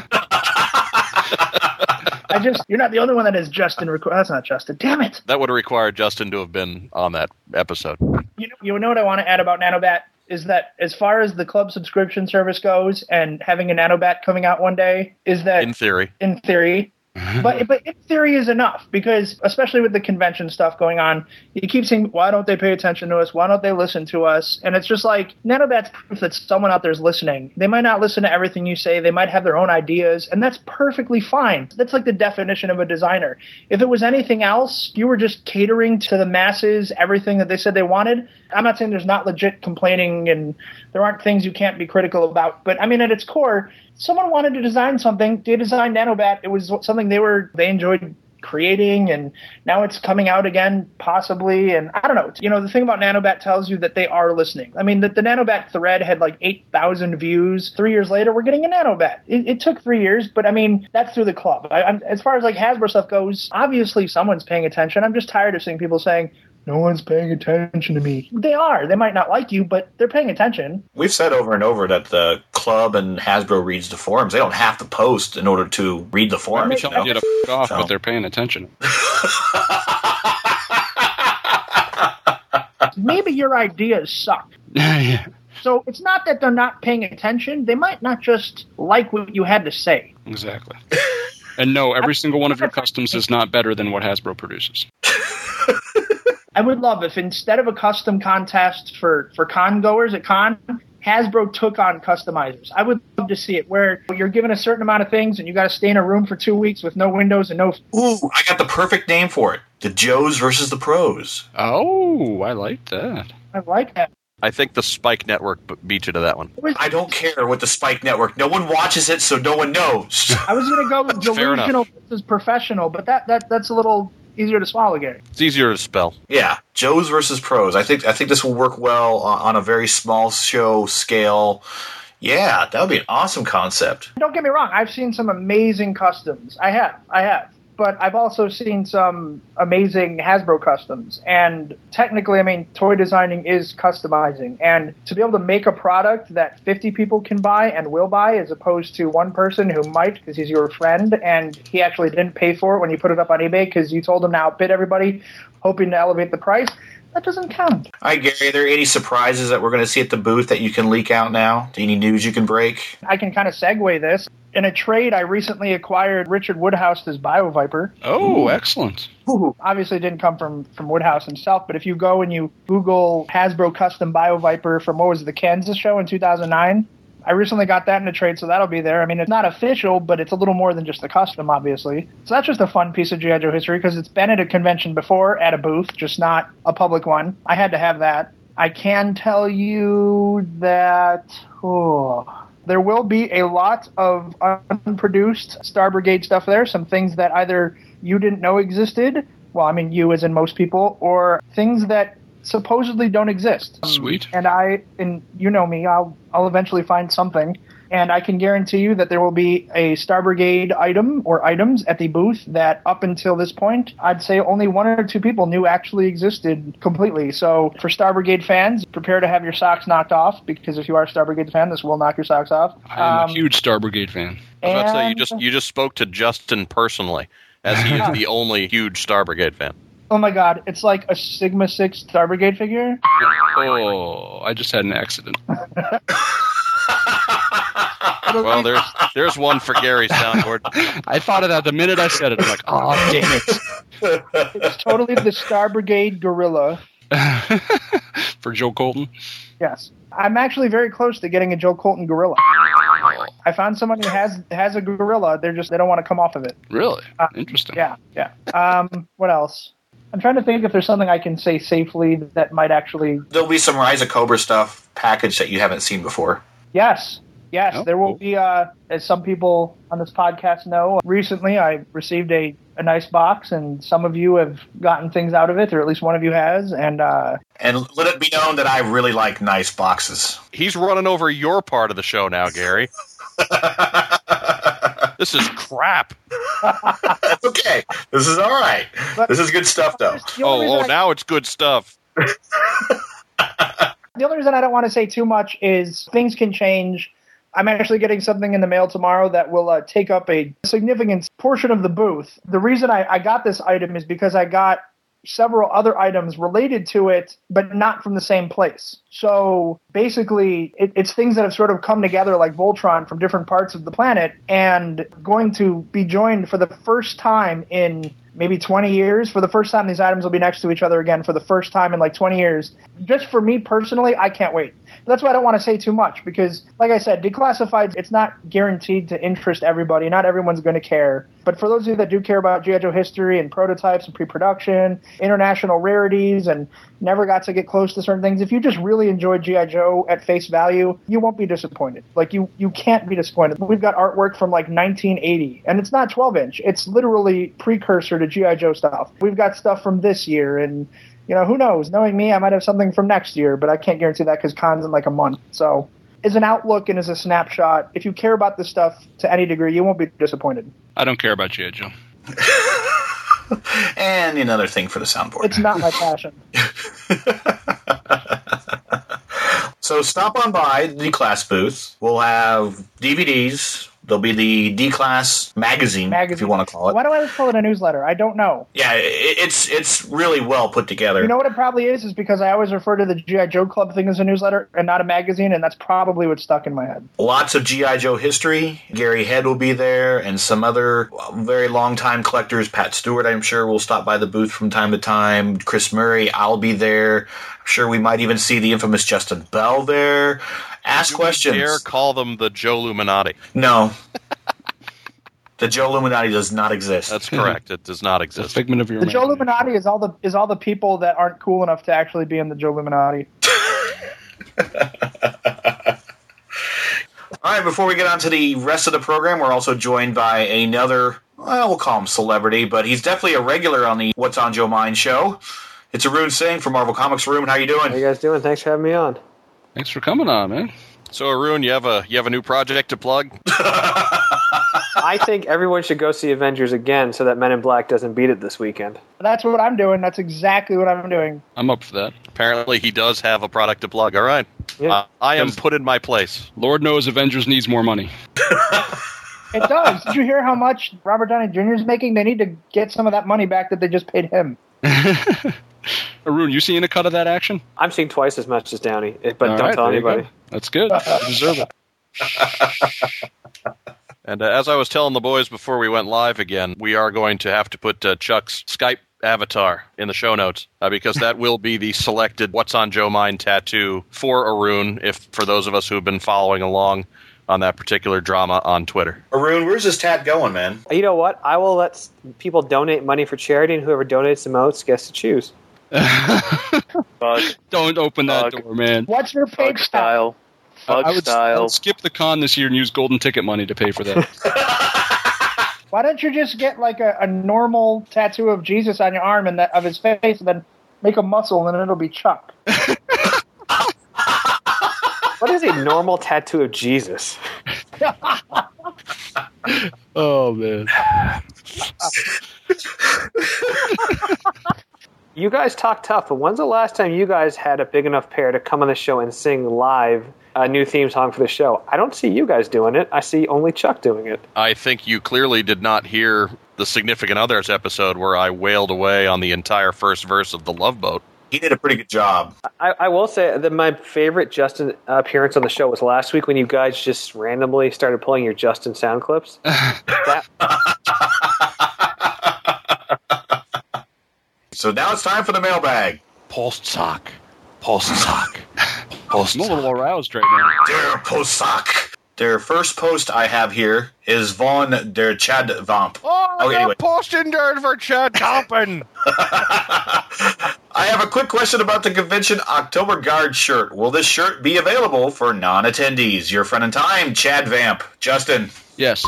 I just, you're not the only one that is Justin. Requ- That's not Justin. Damn it. That would require Justin to have been on that episode. You know, you know what I want to add about Nanobat is that as far as the club subscription service goes and having a Nanobat coming out one day, is that in theory, in theory, but but in theory is enough, because especially with the convention stuff going on, you keep saying, why don't they pay attention to us? Why don't they listen to us? And it's just like, Nanobat's proof that someone out there is listening. They might not listen to everything you say. They might have their own ideas, and that's perfectly fine. That's like the definition of a designer. If it was anything else, you were just catering to the masses, everything that they said they wanted. I'm not saying there's not legit complaining and there aren't things you can't be critical about, but I mean, at its core, someone wanted to design something. They designed Nanobat. It was something they were they enjoyed creating, and now it's coming out again, possibly. And I don't know. You know, the thing about Nanobat tells you that they are listening. I mean, the, the Nanobat thread had like eight thousand views. Three years later, we're getting a Nanobat. It, it took three years, but I mean, that's through the club. I, I'm, as far as like Hasbro stuff goes, obviously someone's paying attention. I'm just tired of seeing people saying, no one's paying attention to me. They are. They might not like you, but they're paying attention. We've said over and over that the club and Hasbro reads the forums. They don't have to post in order to read the forums. They tell you to f*** off, so. But they're paying attention. Maybe your ideas suck. Yeah. So it's not that they're not paying attention. They might not just like what you had to say. Exactly. And no, every single one of your customs is not better than what Hasbro produces. I would love if instead of a custom contest for, for con goers at con, Hasbro took on customizers. I would love to see it, where you're given a certain amount of things and you got to stay in a room for two weeks with no windows and no... Ooh, I got the perfect name for it. The Joes versus the Pros. Oh, I like that. I like that. I think the Spike Network beat you to that one. I don't care with the Spike Network. No one watches it, so no one knows. I was going to go with delusional versus professional, but that, that that's a little... easier to swallow, Gary. It's easier to spell. Yeah, Joes versus Pros. I think I think this will work well on, on a very small show scale. Yeah, that would be an awesome concept. Don't get me wrong. I've seen some amazing customs. I have. I have. But I've also seen some amazing Hasbro customs. And technically, I mean, toy designing is customizing. And to be able to make a product that fifty people can buy and will buy, as opposed to one person who might because he's your friend and he actually didn't pay for it when you put it up on eBay because you told him to outbid everybody, hoping to elevate the price, that doesn't count. All right, Gary, are there any surprises that we're going to see at the booth that you can leak out now? Any news you can break? I can kind of segue this. In a trade, I recently acquired Richard Woodhouse's BioViper. Oh, excellent. Ooh, obviously didn't come from, from Woodhouse himself, but if you go and you Google Hasbro Custom BioViper from, what was it, the Kansas show in two thousand nine, I recently got that in a trade, so that'll be there. I mean, it's not official, but it's a little more than just a custom, obviously. So that's just a fun piece of G I. Joe history, because it's been at a convention before, at a booth, just not a public one. I had to have that. I can tell you that oh, there will be a lot of unproduced Star Brigade stuff there, some things that either you didn't know existed, well, I mean you as in most people, or things that supposedly don't exist. Sweet. And I, and you know me, I'll I'll eventually find something. And I can guarantee you that there will be a Star Brigade item or items at the booth that up until this point, I'd say only one or two people knew actually existed completely. So for Star Brigade fans, prepare to have your socks knocked off, because if you are a Star Brigade fan, this will knock your socks off. I am Um, a huge Star Brigade fan. I was about to say, you and- just you just spoke to Justin personally, as he is the only huge Star Brigade fan. Oh my god, it's like a Sigma six Star Brigade figure. Oh, I just had an accident. Well, there's there's one for Gary Soundboard. I thought of that the minute I said it. I'm like, oh, damn it. It's totally the Star Brigade gorilla. For Joe Colton. Yes. I'm actually very close to getting a Joe Colton gorilla. I found someone who has has a gorilla. They're just, they don't want to come off of it. Really? Uh, Interesting. Yeah, yeah. Um, what else? I'm trying to think if there's something I can say safely that might actually... There'll be some Rise of Cobra stuff packaged that you haven't seen before. Yes. Yes, Oh, there will cool. be, uh, as some people on this podcast know, recently I received a, a nice box, and some of you have gotten things out of it, or at least one of you has, and uh, And let it be known that I really like nice boxes. He's running over your part of the show now, Gary. This is crap. That's okay. This is all right. But- This is good stuff, though. the only Oh, reason oh, I- now it's good stuff. The only reason I don't want to say too much is things can change. I'm actually getting something in the mail tomorrow that will uh, take up a significant portion of the booth. The reason I, I got this item is because I got several other items related to it, but not from the same place. So basically, it, it's things that have sort of come together like Voltron from different parts of the planet, and going to be joined for the first time in maybe twenty years. For the first time, these items will be next to each other again for the first time in like twenty years. Just for me personally, I can't wait. That's why I don't want to say too much, because, like I said, Declassified, it's not guaranteed to interest everybody. Not everyone's going to care. But for those of you that do care about G I. Joe history and prototypes and pre-production, international rarities, and never got to get close to certain things, if you just really enjoyed G I. Joe at face value, you won't be disappointed. Like, you, you can't be disappointed. We've got artwork from, like, nineteen eighty, and it's not twelve inch. It's literally precursor to G I. Joe stuff. We've got stuff from this year, and, you know, who knows? Knowing me, I might have something from next year, but I can't guarantee that because con's in, like, a month. So, as an outlook and as a snapshot, if you care about this stuff to any degree, you won't be disappointed. I don't care about G I. Joe. And another thing for the soundboard. It's not my passion. So stop on by the D-Class booth. We'll have D V Ds. There'll be the D-Class magazine, Magazine. if you want to call it. Why do I always call it a newsletter? I don't know. Yeah, it, it's it's really well put together. You know what it probably is? Is because I always refer to the G I. Joe Club thing as a newsletter and not a magazine, and that's probably what's stuck in my head. Lots of G I. Joe history. Gary Head will be there, and some other very long-time collectors. Pat Stewart, I'm sure, will stop by the booth from time to time. Chris Murray, I'll be there. I'm sure we might even see the infamous Justin Bell there. Ask Do questions. we dare call them the Joe Illuminati? No. The Joe Illuminati does not exist. That's correct. It does not It's a exist. figment of your The Joe imagination. Illuminati is all the is all the people that aren't cool enough to actually be in the Joe Illuminati. All right, before we get on to the rest of the program, we're also joined by another, well, we'll call him celebrity, but he's definitely a regular on the What's on Joe Mind show. It's Arun Singh from Marvel Comics Room. How you doing? How you guys doing? Thanks for having me on. Thanks for coming on, man. So, Arun, you have a you have a new project to plug? I think everyone should go see Avengers again so that Men in Black doesn't beat it this weekend. That's what I'm doing. That's exactly what I'm doing. I'm up for that. Apparently, he does have a product to plug. All right. Yeah. Uh, I am put in my place. Lord knows Avengers needs more money. It does. Did you hear how much Robert Downey Junior is making? They need to get some of that money back that they just paid him. Arun, you seeing a cut of that action? I'm seeing twice as much as Downey, eh, but All don't right, tell there you anybody. go. That's good. You deserve it. And uh, as I was telling the boys before we went live again, we are going to have to put uh, Chuck's Skype avatar in the show notes uh, because that will be the selected What's on Joe Mind tattoo for Arun, if for those of us who have been following along on that particular drama on Twitter. Arun, where's this tat going, man? You know what? I will let s- people donate money for charity, and whoever donates the most gets to choose. Bug, Don't open that Bug. door, man. What's your bug PayPal? style. Bug I would, I style. would skip the con this year and use golden ticket money to pay for that. Why don't you just get like a, a normal tattoo of Jesus on your arm and that of his face, and then make a muscle, and it'll be Chuck. What is a normal tattoo of Jesus? Oh, man. You guys talk tough, but when's the last time you guys had a big enough pair to come on the show and sing live a new theme song for the show? I don't see you guys doing it. I see only Chuck doing it. I think you clearly did not hear the Significant Others episode where I wailed away on the entire first verse of The Love Boat. He did a pretty good job. I, I will say that my favorite Justin appearance on the show was last week when you guys just randomly started pulling your Justin sound clips. That, So now it's time for the mailbag. Postsock. Postsock. I'm a little aroused right now. Der Postsock. Their first post I have here is von der Chad Vamp. Oh, Okay, anyway. posting there for Chad Tompin. I have a quick question about the convention October Guard shirt. Will this shirt be available for non-attendees? Your friend in time, Chad Vamp. Justin. Yes.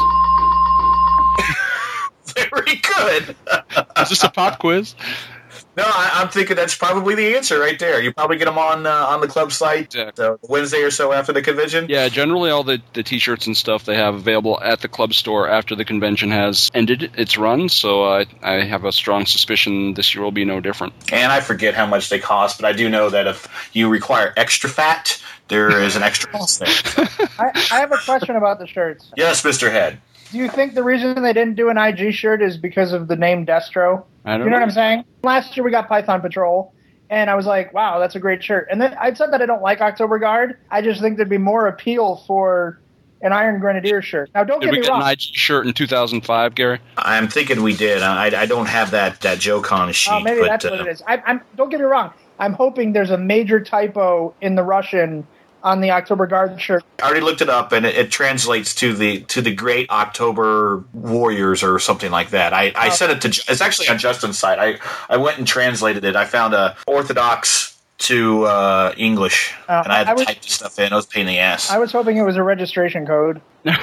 Very good. Is this a pop quiz? No, I, I'm thinking that's probably the answer right there. You probably get them on uh, on the club site Exactly. uh, Wednesday or so after the convention. Yeah, generally all the, the T-shirts and stuff they have available at the club store after the convention has ended its run, so uh, I have a strong suspicion this year will be no different. And I forget how much they cost, but I do know that if you require extra fat, there is an extra cost there. I, I have a question about the shirts. Yes, Mister Head. Do you think the reason they didn't do an I G shirt is because of the name Destro? I don't You know what I'm saying? Last year we got Python Patrol, and I was like, wow, that's a great shirt. And then I said that I don't like October Guard. I just think there'd be more appeal for an Iron Grenadier shirt. Now, don't Did get we me get wrong. an I G shirt in two thousand five, Gary? I'm thinking we did. I, I don't have that that JoeCon sheet. Oh, maybe but, that's uh, what it is. I, I'm, don't get me wrong. I'm hoping there's a major typo in the Russian on the October Guard shirt. I already looked it up, and it, it translates to the to the Great October Warriors or something like that. I, I Oh. sent it to. It's actually on Justin's site. I, I went and translated it. I found a Orthodox to uh, English, Oh, and I had to I was- type this stuff in. It was a pain in the ass. I was hoping it was a registration code.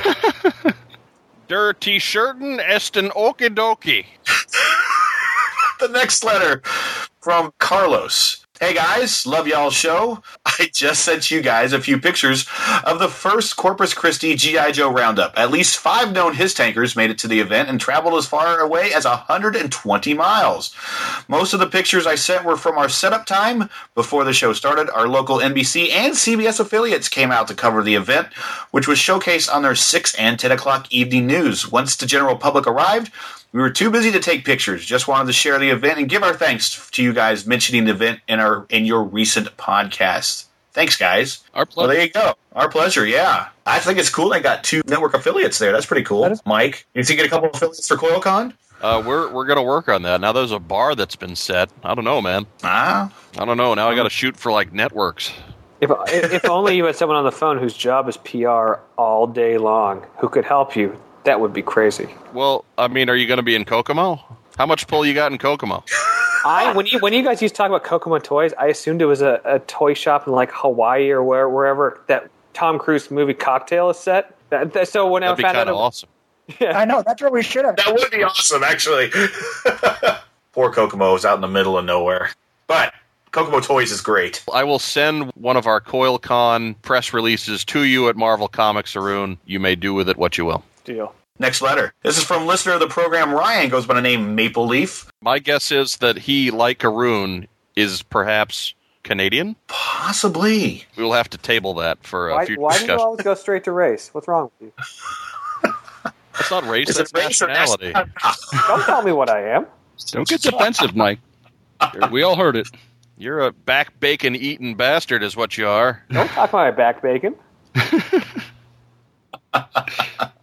Der T-shirten est an okidoki. The next letter from Carlos. Hey guys, love y'all's show. I just sent you guys a few pictures of the first Corpus Christi G I. Joe roundup. At least five known his tankers made it to the event and traveled as far away as one hundred twenty miles. Most of the pictures I sent were from our setup time before the show started. Our local N B C and C B S affiliates came out to cover the event, which was showcased on their six and ten o'clock evening news. Once the general public arrived, we were too busy to take pictures. Just wanted to share the event and give our thanks to you guys mentioning the event in our in your recent podcast. Thanks, guys. Our Well, pleasure. there you go. Our pleasure, yeah. I think it's cool they got two network affiliates there. That's pretty cool. That is- Mike, you think get a couple of affiliates for CoilCon? Uh, we're we're gonna work on that. Now there's a bar that's been set. I don't know, man. Ah, I don't know. Now I got to shoot for like networks. if, if only you had someone on the phone whose job is P R all day long who could help you, that would be crazy. Well, I mean, are you going to be in Kokomo? How much pull you got in Kokomo? I when you when you guys used to talk about Kokomo toys, I assumed it was a, a toy shop in like Hawaii or where, wherever that Tom Cruise movie Cocktail is set. That, that, so when That'd I be found kind out, of awesome. I know, that's what we should have. that would be awesome, actually. Poor Kokomo is out in the middle of nowhere. But Kokomo Toys is great. I will send one of our CoilCon press releases to you at Marvel Comics, Arun. You may do with it what you will. deal. Next letter. This is from listener of the program, Ryan, goes by the name Maple Leaf. My guess is that he, like Arun, is perhaps Canadian. Possibly. We will have to table that for a Why, future why do you discussion. always go straight to race? What's wrong with you? That's not race, Is that's it race or nationality. Don't tell me what I am. Don't get defensive, Mike. We all heard it. You're a back bacon eating bastard, is what you are. Don't talk about my back bacon.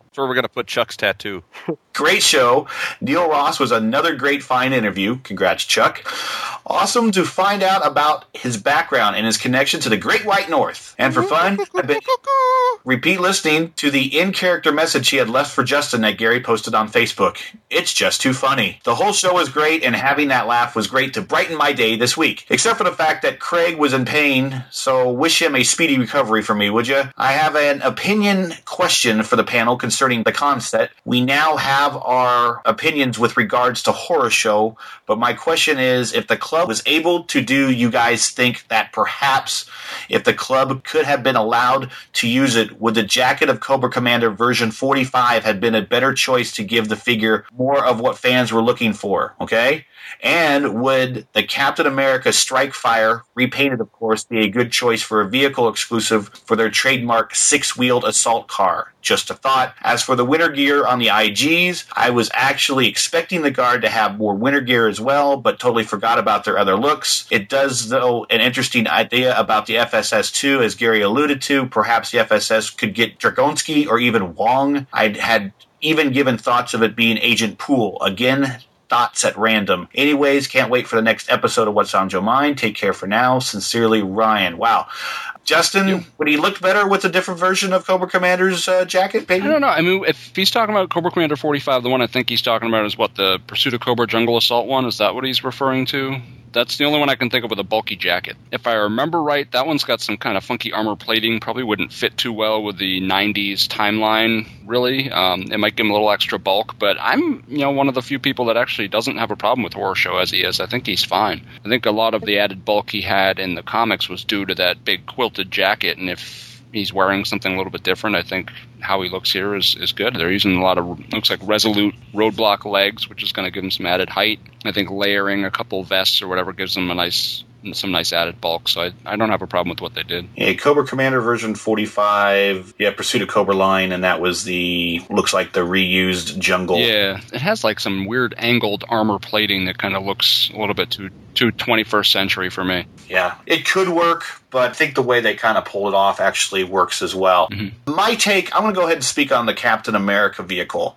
That's where we're going to put Chuck's tattoo. Great show. Neil Ross was another great fine interview. Congrats, Chuck. Awesome to find out about his background and his connection to the Great White North. And for fun, I've been repeat listening to the in-character message he had left for Justin that Gary posted on Facebook. It's just too funny. The whole show was great, and having that laugh was great to brighten my day this week. Except for the fact that Craig was in pain, so wish him a speedy recovery from me, would you? I have an opinion question for the panel concerning the concept. We now have our opinions with regards to horror show, but my question is, if the club was able to do, you guys think that perhaps if the club could have been allowed to use it, would the jacket of Cobra Commander version forty-five have been a better choice to give the figure more of what fans were looking for, okay? And would the Captain America Strike Fire, repainted of course, be a good choice for a vehicle exclusive for their trademark six-wheeled assault car? Just a thought. As for the winter gear on the I Gs, I was actually expecting the Guard to have more winter gear as well, but totally forgot about their other looks. It does, though, an interesting idea about the F S S two, as Gary alluded to. Perhaps the F S S could get Dragonski or even Wong. I had even given thoughts of it being Agent Poole. Again, thoughts at random. Anyways, can't wait for the next episode of What's on Joe Mind. Take care for now. Sincerely, Ryan. Wow. Justin, yeah. Would he look better with a different version of Cobra Commander's uh, jacket, baby? I don't know. I mean, if he's talking about Cobra Commander forty-five, the one I think he's talking about is what, the Pursuit of Cobra Jungle Assault one? Is that what he's referring to? That's the only one I can think of with a bulky jacket. If I remember right, that one's got some kind of funky armor plating. Probably wouldn't fit too well with the nineties timeline, really. Um, it might give him a little extra bulk, but I'm, you know, one of the few people that actually doesn't have a problem with Horror Show as he is. I think he's fine. I think a lot of the added bulk he had in the comics was due to that big quilted jacket, and if he's wearing something a little bit different, I think how he looks here is, is good. They're using a lot of, looks like Resolute roadblock legs, which is going to give him some added height. I think layering a couple vests or whatever gives them a nice, some nice added bulk. So I, I don't have a problem with what they did. Yeah, Cobra Commander version forty-five, yeah, Pursuit of Cobra line, and that was the, looks like the reused jungle. Yeah, it has like some weird angled armor plating that kind of looks a little bit too, too twenty-first century for me. Yeah, it could work, but I think the way they kind of pulled it off actually works as well. Mm-hmm. My take, I'm going to go ahead and speak on the Captain America vehicle.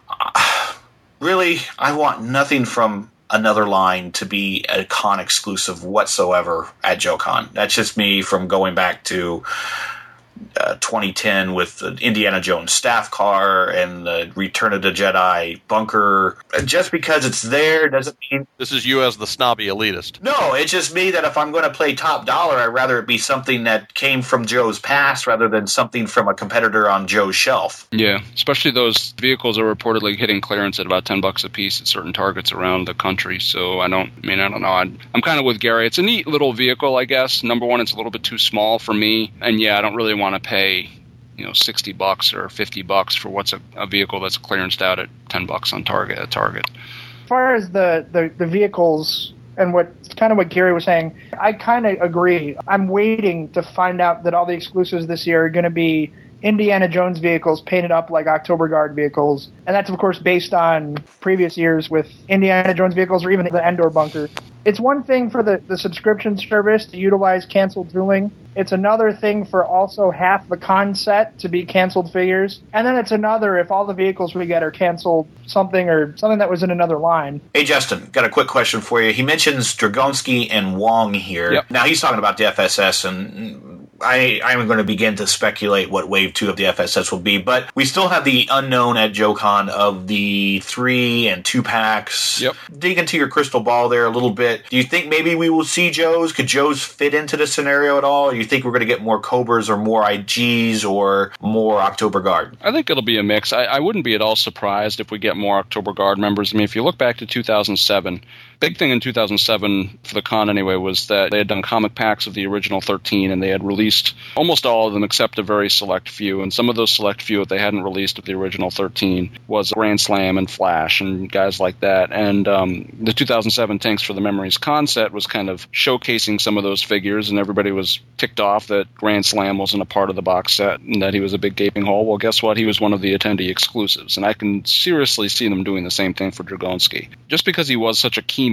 Uh, really, I want nothing from another line to be a con exclusive whatsoever at JoeCon. That's just me from going back to uh, twenty ten with the Indiana Jones staff car and the Return of the Jedi bunker. Just because it's there doesn't mean... This is you as the snobby elitist. No, it's just me that if I'm going to play top dollar, I'd rather it be something that came from Joe's past rather than something from a competitor on Joe's shelf. Yeah, especially those vehicles are reportedly hitting clearance at about ten bucks a piece at certain targets around the country. So I don't, I mean, I don't know. I'm, I'm kind of with Gary. It's a neat little vehicle, I guess. Number one, it's a little bit too small for me. And yeah, I don't really want to pay, you know, sixty bucks or fifty bucks for what's a, a vehicle that's clearanced out at ten bucks on Target at Target. As far as the, the, the vehicles and what kind of what Gary was saying, I kind of agree. I'm waiting to find out that all the exclusives this year are going to be Indiana Jones vehicles painted up like October Guard vehicles. And that's, of course, based on previous years with Indiana Jones vehicles or even the Endor bunker. It's one thing for the, the subscription service to utilize canceled tooling. It's another thing for also half the con set to be canceled figures. And then it's another if all the vehicles we get are canceled something or something that was in another line. Hey, Justin, got a quick question for you. He mentions Dragonski and Wong here. Yep. Now, he's talking about the F S S, and I, I'm going to begin to speculate what Wave two of the F S S will be. But we still have the unknown at JoeCon of the three and two packs. Yep. Dig into your crystal ball there a little bit. Do you think maybe we will see Joes? Could Joes fit into the scenario at all? Or you think we're going to get more Cobras or more I Gs or more October Guard? I think it'll be a mix. I, I wouldn't be at all surprised if we get more October Guard members. I mean, if you look back to two thousand seven, big thing in two thousand seven for the con anyway was that they had done comic packs of the original thirteen, and they had released almost all of them except a very select few. And some of those select few that they hadn't released of the original thirteen was Grand Slam and Flash and guys like that. And um, the two thousand seven Tanks for the Memories con set was kind of showcasing some of those figures, and everybody was ticked off that Grand Slam wasn't a part of the box set and that he was a big gaping hole. Well, guess what? He was one of the attendee exclusives. And I can seriously see them doing the same thing for Dragonski. Just because he was such a key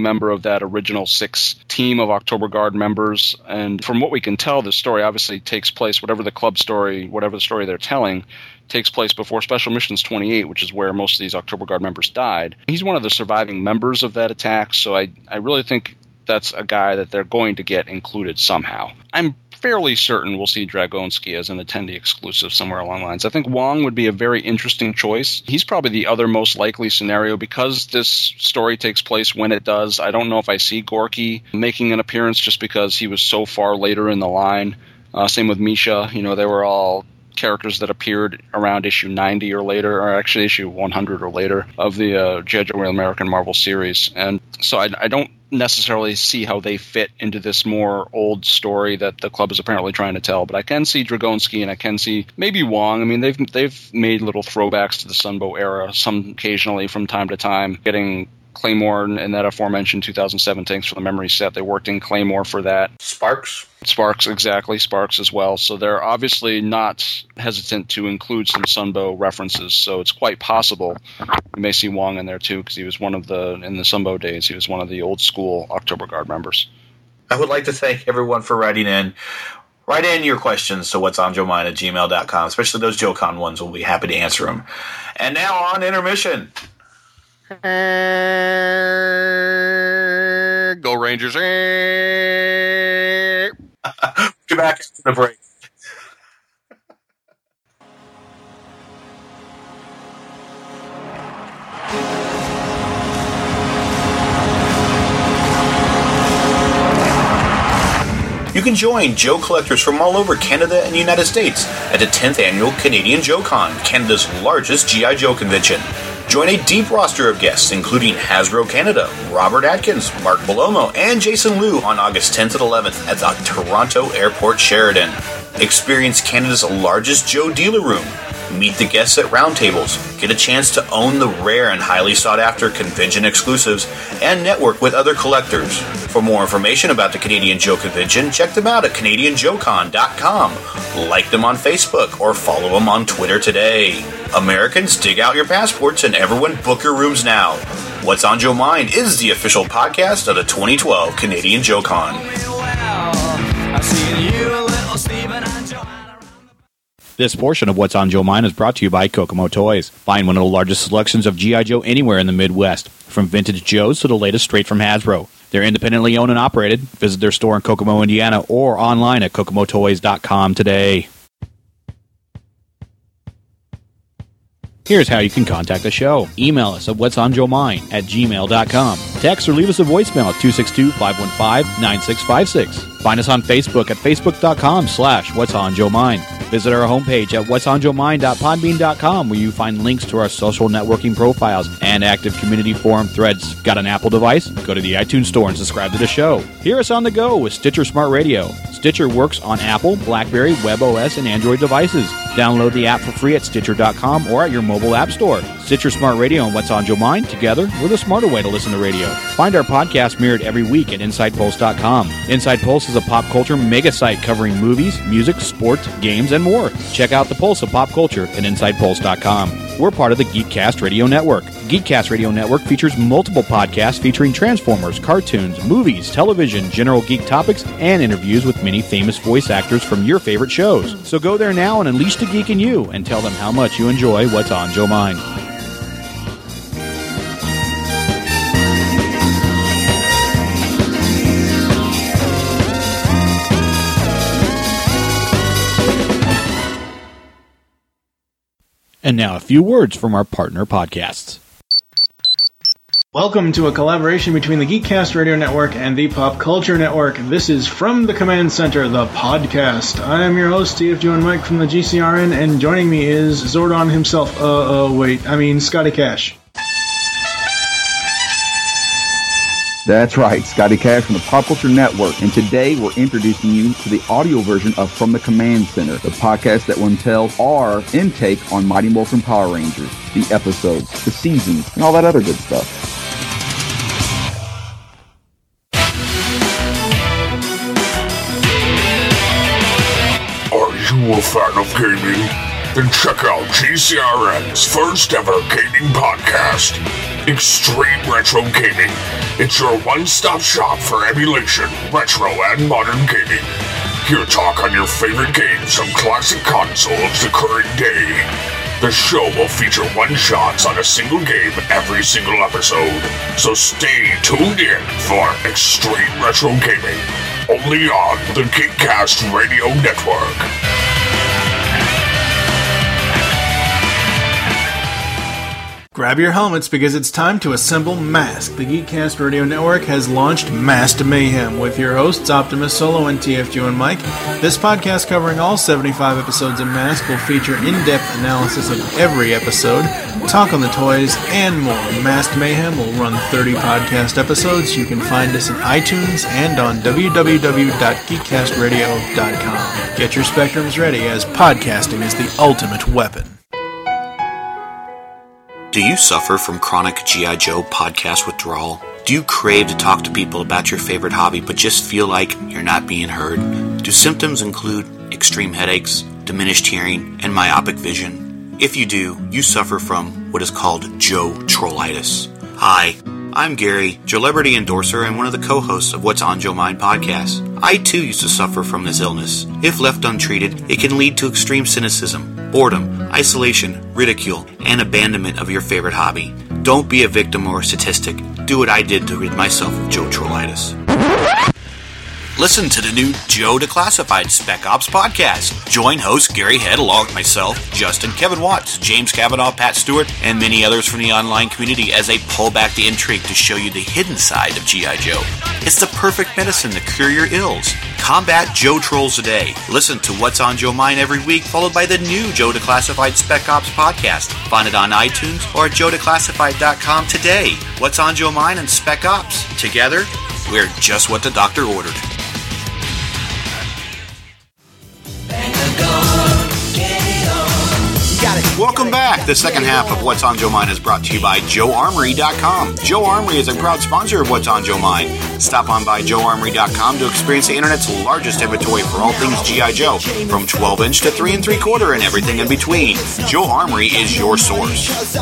member of that original six team of October Guard members. And from what we can tell, this story obviously takes place, whatever the club story, whatever the story they're telling, takes place before Special Missions twenty-eight, which is where most of these October Guard members died. He's one of the surviving members of that attack, so I, I really think that's a guy that they're going to get included somehow. I'm fairly certain we'll see Dragonsky as an attendee exclusive somewhere along the lines. I think Wong would be a very interesting choice. He's probably the other most likely scenario because this story takes place when it does. I don't know if I see Gorky making an appearance just because he was so far later in the line. Uh, same with Misha. You know, they were all characters that appeared around issue ninety or later, or actually issue one hundred or later of the uh, G I. Joe American Marvel series. And so I, I don't necessarily see how they fit into this more old story that the club is apparently trying to tell. But I can see Dragonsky and I can see maybe Wong. I mean, they've they've made little throwbacks to the Sunbow era, some occasionally from time to time, getting Claymore and that aforementioned two thousand seven Tanks for the memory set. They worked in Claymore for that. Sparks? Sparks, exactly. Sparks as well. So they're obviously not hesitant to include some Sunbow references. So it's quite possible we may see Wong in there too, because he was one of the, in the Sunbow days, he was one of the old school October Guard members. I would like to thank everyone for writing in. Write in your questions to what's on joe mind at gmail dot com, especially those JoeCon ones. We'll be happy to answer them. And now on intermission. Go Rangers. Get back to the break. You can join Joe collectors from all over Canada and the United States at the tenth Annual Canadian JoeCon, Canada's largest G I. Joe convention. Join a deep roster of guests, including Hasbro Canada, Robert Atkins, Mark Bellomo, and Jason Liu on August tenth and eleventh at the Toronto Airport Sheraton. Experience Canada's largest Joe dealer room. Meet the guests at roundtables, get a chance to own the rare and highly sought-after convention exclusives, and network with other collectors. For more information about the Canadian Joe Convention, check them out at Canadian Joe Con dot com. Like them on Facebook or follow them on Twitter today. Americans, dig out your passports and everyone book your rooms now. What's on Joe Mind is the official podcast of the twenty twelve Canadian JoeCon. This portion of What's on Joe Mind is brought to you by Kokomo Toys. Find one of the largest selections of G I. Joe anywhere in the Midwest, from vintage Joes to the latest straight from Hasbro. They're independently owned and operated. Visit their store in Kokomo, Indiana, or online at kokomo toys dot com today. Here's how you can contact the show. Email us at what's on joe mind at gmail dot com. Text or leave us a voicemail at two six two, five one five, nine six five six. Find us on Facebook at facebook dot com slash what's on joe mind. Visit our homepage at what's on joe mind dot podbean dot com, where you find links to our social networking profiles and active community forum threads. Got an Apple device? Go to the iTunes Store and subscribe to the show. Hear us on the go with Stitcher Smart Radio. Stitcher works on Apple, BlackBerry, WebOS, and Android devices. Download the app for free at stitcher dot com or at your mobile app store. Stitcher Smart Radio and What's on Joe Mind, together, we're the smarter way to listen to radio. Find our podcast mirrored every week at inside pulse dot com. Inside Pulse is a pop culture mega site covering movies, music, sport, games, and more. Check out the pulse of pop culture at inside pulse dot com. We're part of the Geekcast Radio Network. Geekcast Radio Network features multiple podcasts featuring Transformers, cartoons, movies, television, general geek topics, and interviews with many famous voice actors from your favorite shows. So go there now and unleash the geek in you and tell them how much you enjoy What's on Joe Mind. And now a few words from our partner podcasts. Welcome to a collaboration between the Geekcast Radio Network and the Pop Culture Network. This is From the Command Center, the podcast. I am your host, T F Joe and Mike from the G C R N, and joining me is Zordon himself. Uh, uh, wait, I mean Scotty Cash. That's right, Scotty Cash from the Pop Culture Network, and today we're introducing you to the audio version of From the Command Center, the podcast that will entail our intake on Mighty Morphin Power Rangers, the episodes, the seasons, and all that other good stuff. Are you a fan of gaming? then check out G C R N's first ever gaming podcast, Extreme Retro Gaming. It's your one-stop shop for emulation, retro, and modern gaming. Here talk on your favorite games from classic consoles to current day. The show will feature one-shots on a single game every single episode, so stay tuned in for Extreme Retro Gaming, only on the Geekcast Radio Network. Grab your helmets because it's time to assemble Mask. The Geekcast Radio Network has launched Masked Mayhem with your hosts Optimus Solo and T F G and Mike. This podcast covering all seventy-five episodes of Mask will feature in-depth analysis of every episode, talk on the toys, and more. Masked Mayhem will run thirty podcast episodes. You can find us in iTunes and on w w w dot geekcast radio dot com. Get your spectrums ready as podcasting is the ultimate weapon. Do you suffer from chronic G I. Joe podcast withdrawal? Do you crave to talk to people about your favorite hobby but just feel like you're not being heard? Do symptoms include extreme headaches, diminished hearing, and myopic vision? If you do, you suffer from what is called Joe Trollitis. Hi, I'm Gary, celebrity endorser and one of the co-hosts of What's on Joe Mind podcast. I too used to suffer from this illness. If left untreated, it can lead to extreme cynicism, boredom, isolation, ridicule, and abandonment of your favorite hobby. Don't be a victim or a statistic. Do what I did to rid myself of Joe Trollitis. Listen to the new Joe Declassified Spec Ops podcast. Join host Gary Head along with myself, Justin, Kevin Watts, James Cavanaugh, Pat Stewart, and many others from the online community as they pull back the intrigue to show you the hidden side of G I. Joe. It's the perfect medicine to cure your ills. Combat Joe Trolls today. Listen to What's on Joe Mind every week, followed by the new Joe Declassified Spec Ops podcast. Find it on iTunes or at joe declassified dot com today. What's on Joe Mind and Spec Ops. Together, we're just what the doctor ordered. Welcome back. The second half of What's on Joe Mind is brought to you by Joe Armory dot com. Joe Armory is a proud sponsor of What's on Joe Mind. Stop on by Joe Armory dot com to experience the internet's largest inventory for all things G I. Joe, from twelve inch to three and three quarter and everything in between. Joe Armory is your source.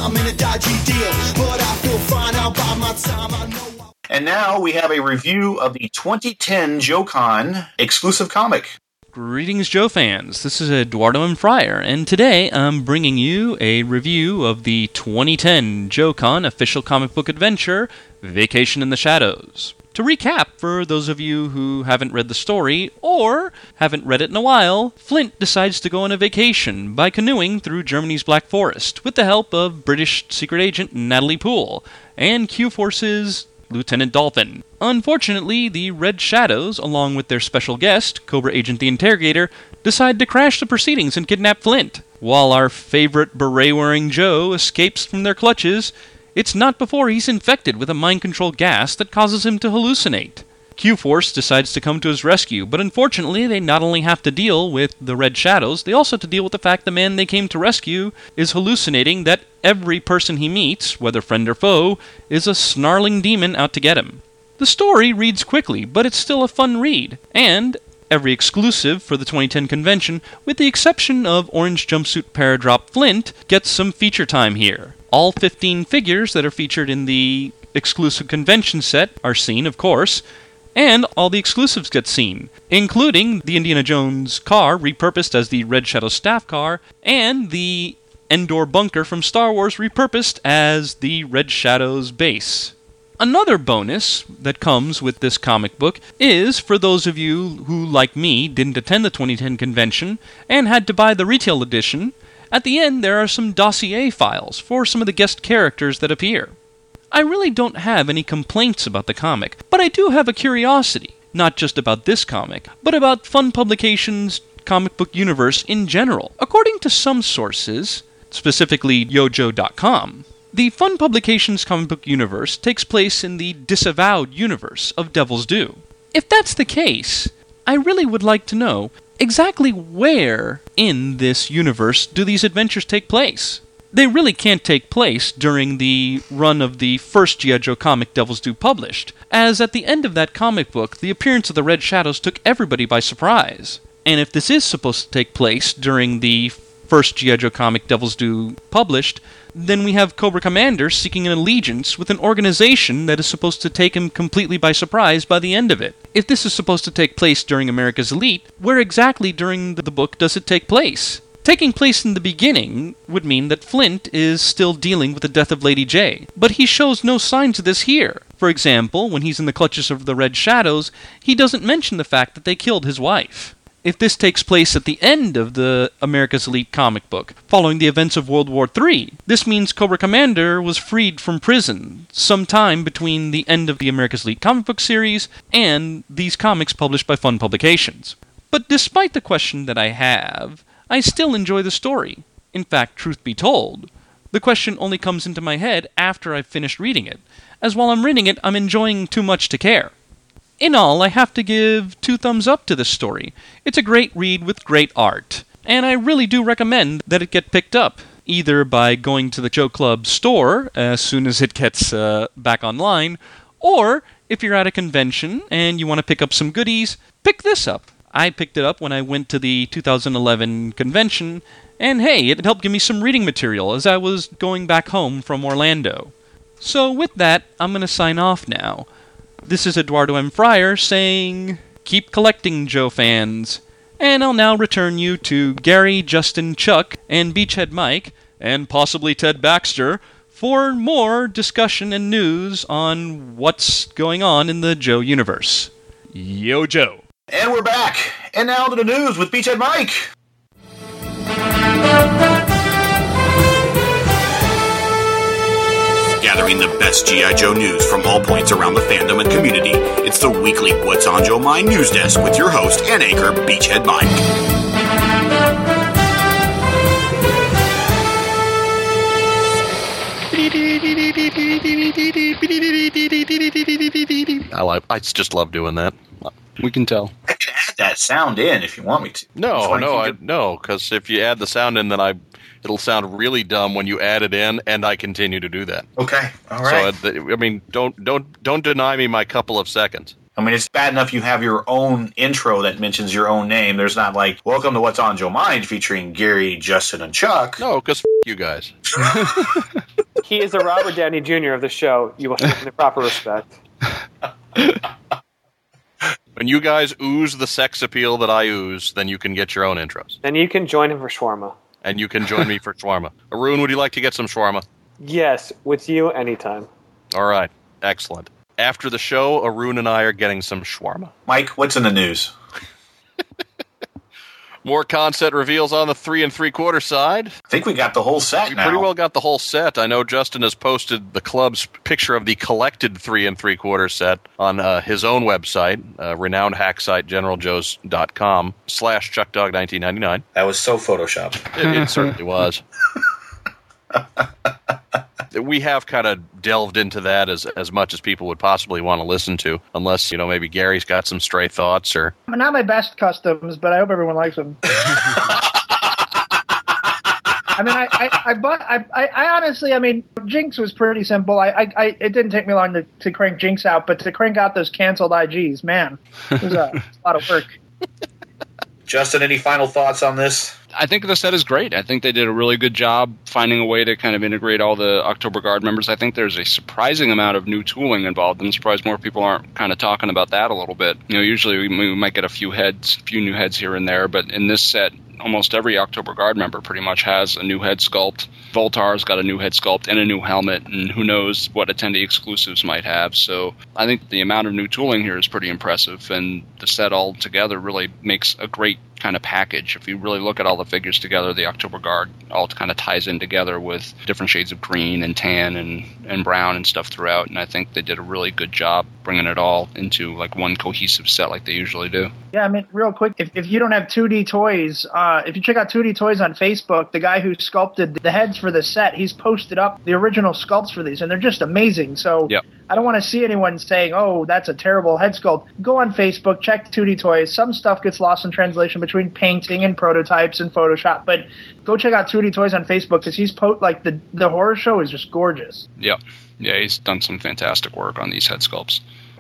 And now we have a review of the twenty ten JoeCon exclusive comic. Greetings, Joe fans. This is Eduardo M. Fryer, and today I'm bringing you a review of the twenty ten JoeCon official comic book adventure, Vacation in the Shadows. To recap, for those of you who haven't read the story, or haven't read it in a while, Flint decides to go on a vacation by canoeing through Germany's Black Forest with the help of British secret agent Natalie Poole and Q-Force's Lieutenant Dolphin. Unfortunately, the Red Shadows, along with their special guest, Cobra Agent the Interrogator, decide to crash the proceedings and kidnap Flint. While our favorite beret-wearing Joe escapes from their clutches, it's not before he's infected with a mind-control gas that causes him to hallucinate. Q-Force decides to come to his rescue, but unfortunately they not only have to deal with the Red Shadows, they also have to deal with the fact the man they came to rescue is hallucinating that every person he meets, whether friend or foe, is a snarling demon out to get him. The story reads quickly, but it's still a fun read, and every exclusive for the twenty ten convention, with the exception of Orange Jumpsuit Paradrop Flint, gets some feature time here. All fifteen figures that are featured in the exclusive convention set are seen, of course, and all the exclusives get seen, including the Indiana Jones car repurposed as the Red Shadow staff car, and the Endor bunker from Star Wars repurposed as the Red Shadow's base. Another bonus that comes with this comic book is, for those of you who, like me, didn't attend the twenty ten convention and had to buy the retail edition, at the end there are some dossier files for some of the guest characters that appear. I really don't have any complaints about the comic, but I do have a curiosity, not just about this comic, but about Fun Publications' comic book universe in general. According to some sources, specifically Yojo dot com, the Fun Publications comic book universe takes place in the disavowed universe of Devil's Due. If that's the case, I really would like to know exactly where in this universe do these adventures take place. They really can't take place during the run of the first G I. Joe comic Devil's Due published, as at the end of that comic book, the appearance of the Red Shadows took everybody by surprise. And if this is supposed to take place during the first G I. Joe comic Devil's Due published, then we have Cobra Commander seeking an allegiance with an organization that is supposed to take him completely by surprise by the end of it. If this is supposed to take place during America's Elite, where exactly during the book does it take place? Taking place in the beginning would mean that Flint is still dealing with the death of Lady J, but he shows no signs of this here. For example, when he's in the clutches of the Red Shadows, he doesn't mention the fact that they killed his wife. If this takes place at the end of the America's Elite comic book, following the events of World War Three, this means Cobra Commander was freed from prison sometime between the end of the America's Elite comic book series and these comics published by Fun Publications. But despite the question that I have, I still enjoy the story. In fact, truth be told, the question only comes into my head after I've finished reading it, as while I'm reading it, I'm enjoying too much to care. In all, I have to give two thumbs up to this story. It's a great read with great art, and I really do recommend that it get picked up, either by going to the Joe Club store as soon as it gets uh, back online, or if you're at a convention and you want to pick up some goodies, pick this up. I picked it up when I went to the two thousand eleven convention, and hey, it helped give me some reading material as I was going back home from Orlando. So with that, I'm going to sign off now. This is Eduardo M. Fryer saying, keep collecting, Joe fans. And I'll now return you to Gary, Justin, Chuck, and Beachhead Mike, and possibly Ted Baxter, for more discussion and news on what's going on in the Joe universe. Yo, Joe. And we're back. And now to the news with Beachhead Mike. Gathering the best G I. Joe news from all points around the fandom and community. It's the weekly What's on Joe Mind news desk with your host and anchor, Beachhead Mike. I like. I just love doing that. We can tell. I can add that sound in if you want me to. No, no, I, no, because if you add the sound in, then I, it'll sound really dumb when you add it in, and I continue to do that. Okay, all right. So I mean, don't don't don't deny me my couple of seconds. I mean, it's bad enough you have your own intro that mentions your own name. There's not like, welcome to What's on Joe Mind featuring Gary, Justin, and Chuck. No, because f- you guys. He is the Robert Downey Junior of the show. You will give him the proper respect. When you guys ooze the sex appeal that I ooze, then you can get your own intros. Then you can join him for shawarma. And you can join me for shawarma. Arun, would you like to get some shawarma? Yes, with you anytime. All right, excellent. After the show, Arun and I are getting some shawarma. Mike, what's in the news? More concept reveals on the three and three quarter side. I think we got the whole set we now. Pretty well got the whole set. I know Justin has posted the club's picture of the collected three and three quarter set on uh, his own website, uh, renowned hack site general joes dot com slash chuckdog nineteen ninety-nine. That was so photoshopped. It, it certainly was. We have kind of delved into that as as much as people would possibly want to listen to, unless, you know, maybe Gary's got some stray thoughts or... Not my best customs, but I hope everyone likes them. I mean, I, I, I bought, I, I, I honestly, I mean, Jinx was pretty simple. I, I, I it didn't take me long to, to crank Jinx out, but to crank out those canceled I Gs, man, it was a, a lot of work. Justin, any final thoughts on this? I think the set is great. I think they did a really good job finding a way to kind of integrate all the October Guard members. I think there's a surprising amount of new tooling involved. I'm surprised more people aren't kind of talking about that a little bit. You know, usually we, we might get a few heads, a few new heads here and there, but in this set, almost every October Guard member pretty much has a new head sculpt. Voltar's got a new head sculpt and a new helmet, and who knows what attendee exclusives might have. So I think the amount of new tooling here is pretty impressive, and the set all together really makes a great kind of package. If you really look at all the figures together, the October Guard all kind of ties in together with different shades of green and tan and, and brown and stuff throughout, and I think they did a really good job bringing it all into like one cohesive set like they usually do. Yeah, I mean, real quick, if, if you don't have two D Toys, uh, if you check out two D Toys on Facebook, the guy who sculpted the heads for the set, he's posted up the original sculpts for these, and they're just amazing. So yep. I don't want to see anyone saying, oh, that's a terrible head sculpt. Go on Facebook, check two D Toys. Some stuff gets lost in translation between painting and prototypes and Photoshop, but go check out two D Toys on Facebook because he's po- like the, the horror show is just gorgeous. Yep. Yeah, he's done some fantastic work on these head sculpts.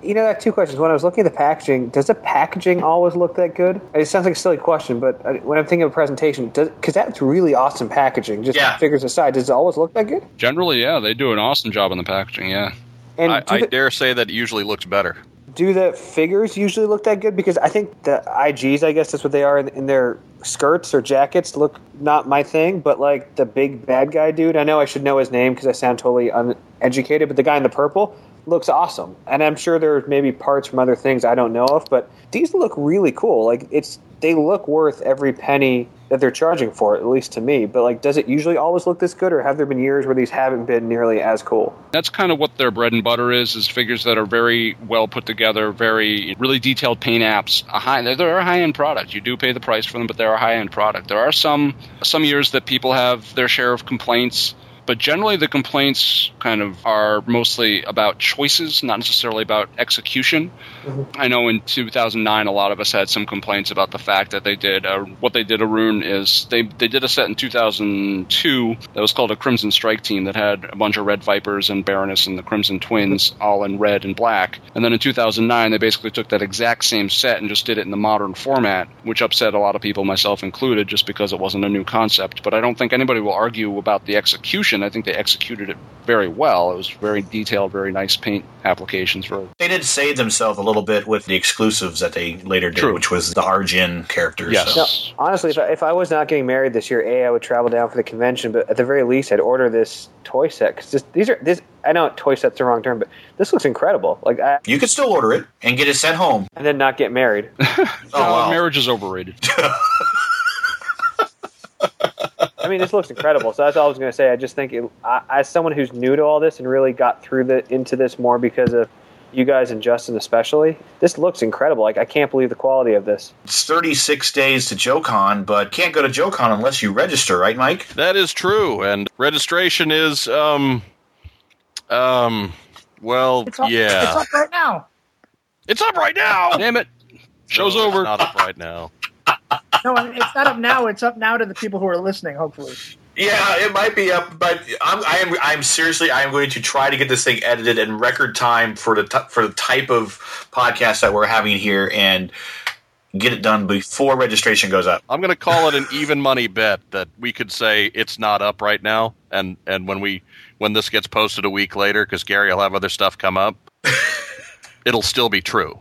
You know, I have two questions. When I was looking at the packaging, does the packaging always look that good? It sounds like a silly question, but when I'm thinking of a presentation, because that's really awesome packaging, just Yeah. figures aside, does it always look that good? Generally, yeah, they do an awesome job on the packaging, yeah. And I, do I the- dare say that it usually looks better. Do the figures usually look that good? Because I think the I Gs, I guess that's what they are in, in their skirts or jackets, look not my thing. But like the big bad guy dude, I know I should know his name because I sound totally uneducated, but the guy in the purple looks awesome. And I'm sure there's maybe parts from other things I don't know of, but these look really cool. Like it's they look worth every penny that they're charging for it, at least to me. But like, does it usually always look this good, or have there been years where these haven't been nearly as cool? That's kind of what their bread and butter is, is figures that are very well put together, very, really detailed paint apps. A high, they're, they're a high-end product. You do pay the price for them, but they're a high-end product. There are some some years that people have their share of complaints, but generally the complaints kind of are mostly about choices, not necessarily about execution. Mm-hmm. I know in two thousand nine a lot of us had some complaints about the fact that they did, uh, what they did Arun is, they they did a set in two thousand two that was called a Crimson Strike Team that had a bunch of Red Vipers and Baroness and the Crimson Twins all in red and black. And then in two thousand nine they basically took that exact same set and just did it in the modern format, which upset a lot of people, myself included, just because it wasn't a new concept. But I don't think anybody will argue about the execution. I think they executed it very well. It was very detailed, very nice paint applications. For They did save themselves a little bit with the exclusives that they later did, True. which was the Arjun characters. Yes. So. No, honestly, if I, if I was not getting married this year, A, I would travel down for the convention, but at the very least, I'd order this toy set. Because these are, this, I know toy set's the wrong term, but this looks incredible. Like I, You could still order it and get it sent home. And then not get married. Oh, wow. Marriage is overrated. I mean, this looks incredible. So that's all I was going to say. I just think, it, I, as someone who's new to all this and really got through the into this more because of you guys and Justin especially, this looks incredible. Like I can't believe the quality of this. It's thirty-six days to JoeCon, but can't go to JoeCon unless you register, right, Mike? That is true, and registration is, um, um, well, It's up, yeah. it's up right now. It's up right now! Damn it. Show's No, it's over. not up right now. No, it's not up now. It's up now to the people who are listening, hopefully. Yeah, it might be up, but I'm I am I'm seriously I am going to try to get this thing edited in record time for the t- for the type of podcast that we're having here and get it done before registration goes up. I'm going to call it an even money bet that we could say it's not up right now, and, and when we when this gets posted a week later, because Gary will have other stuff come up, it'll still be true.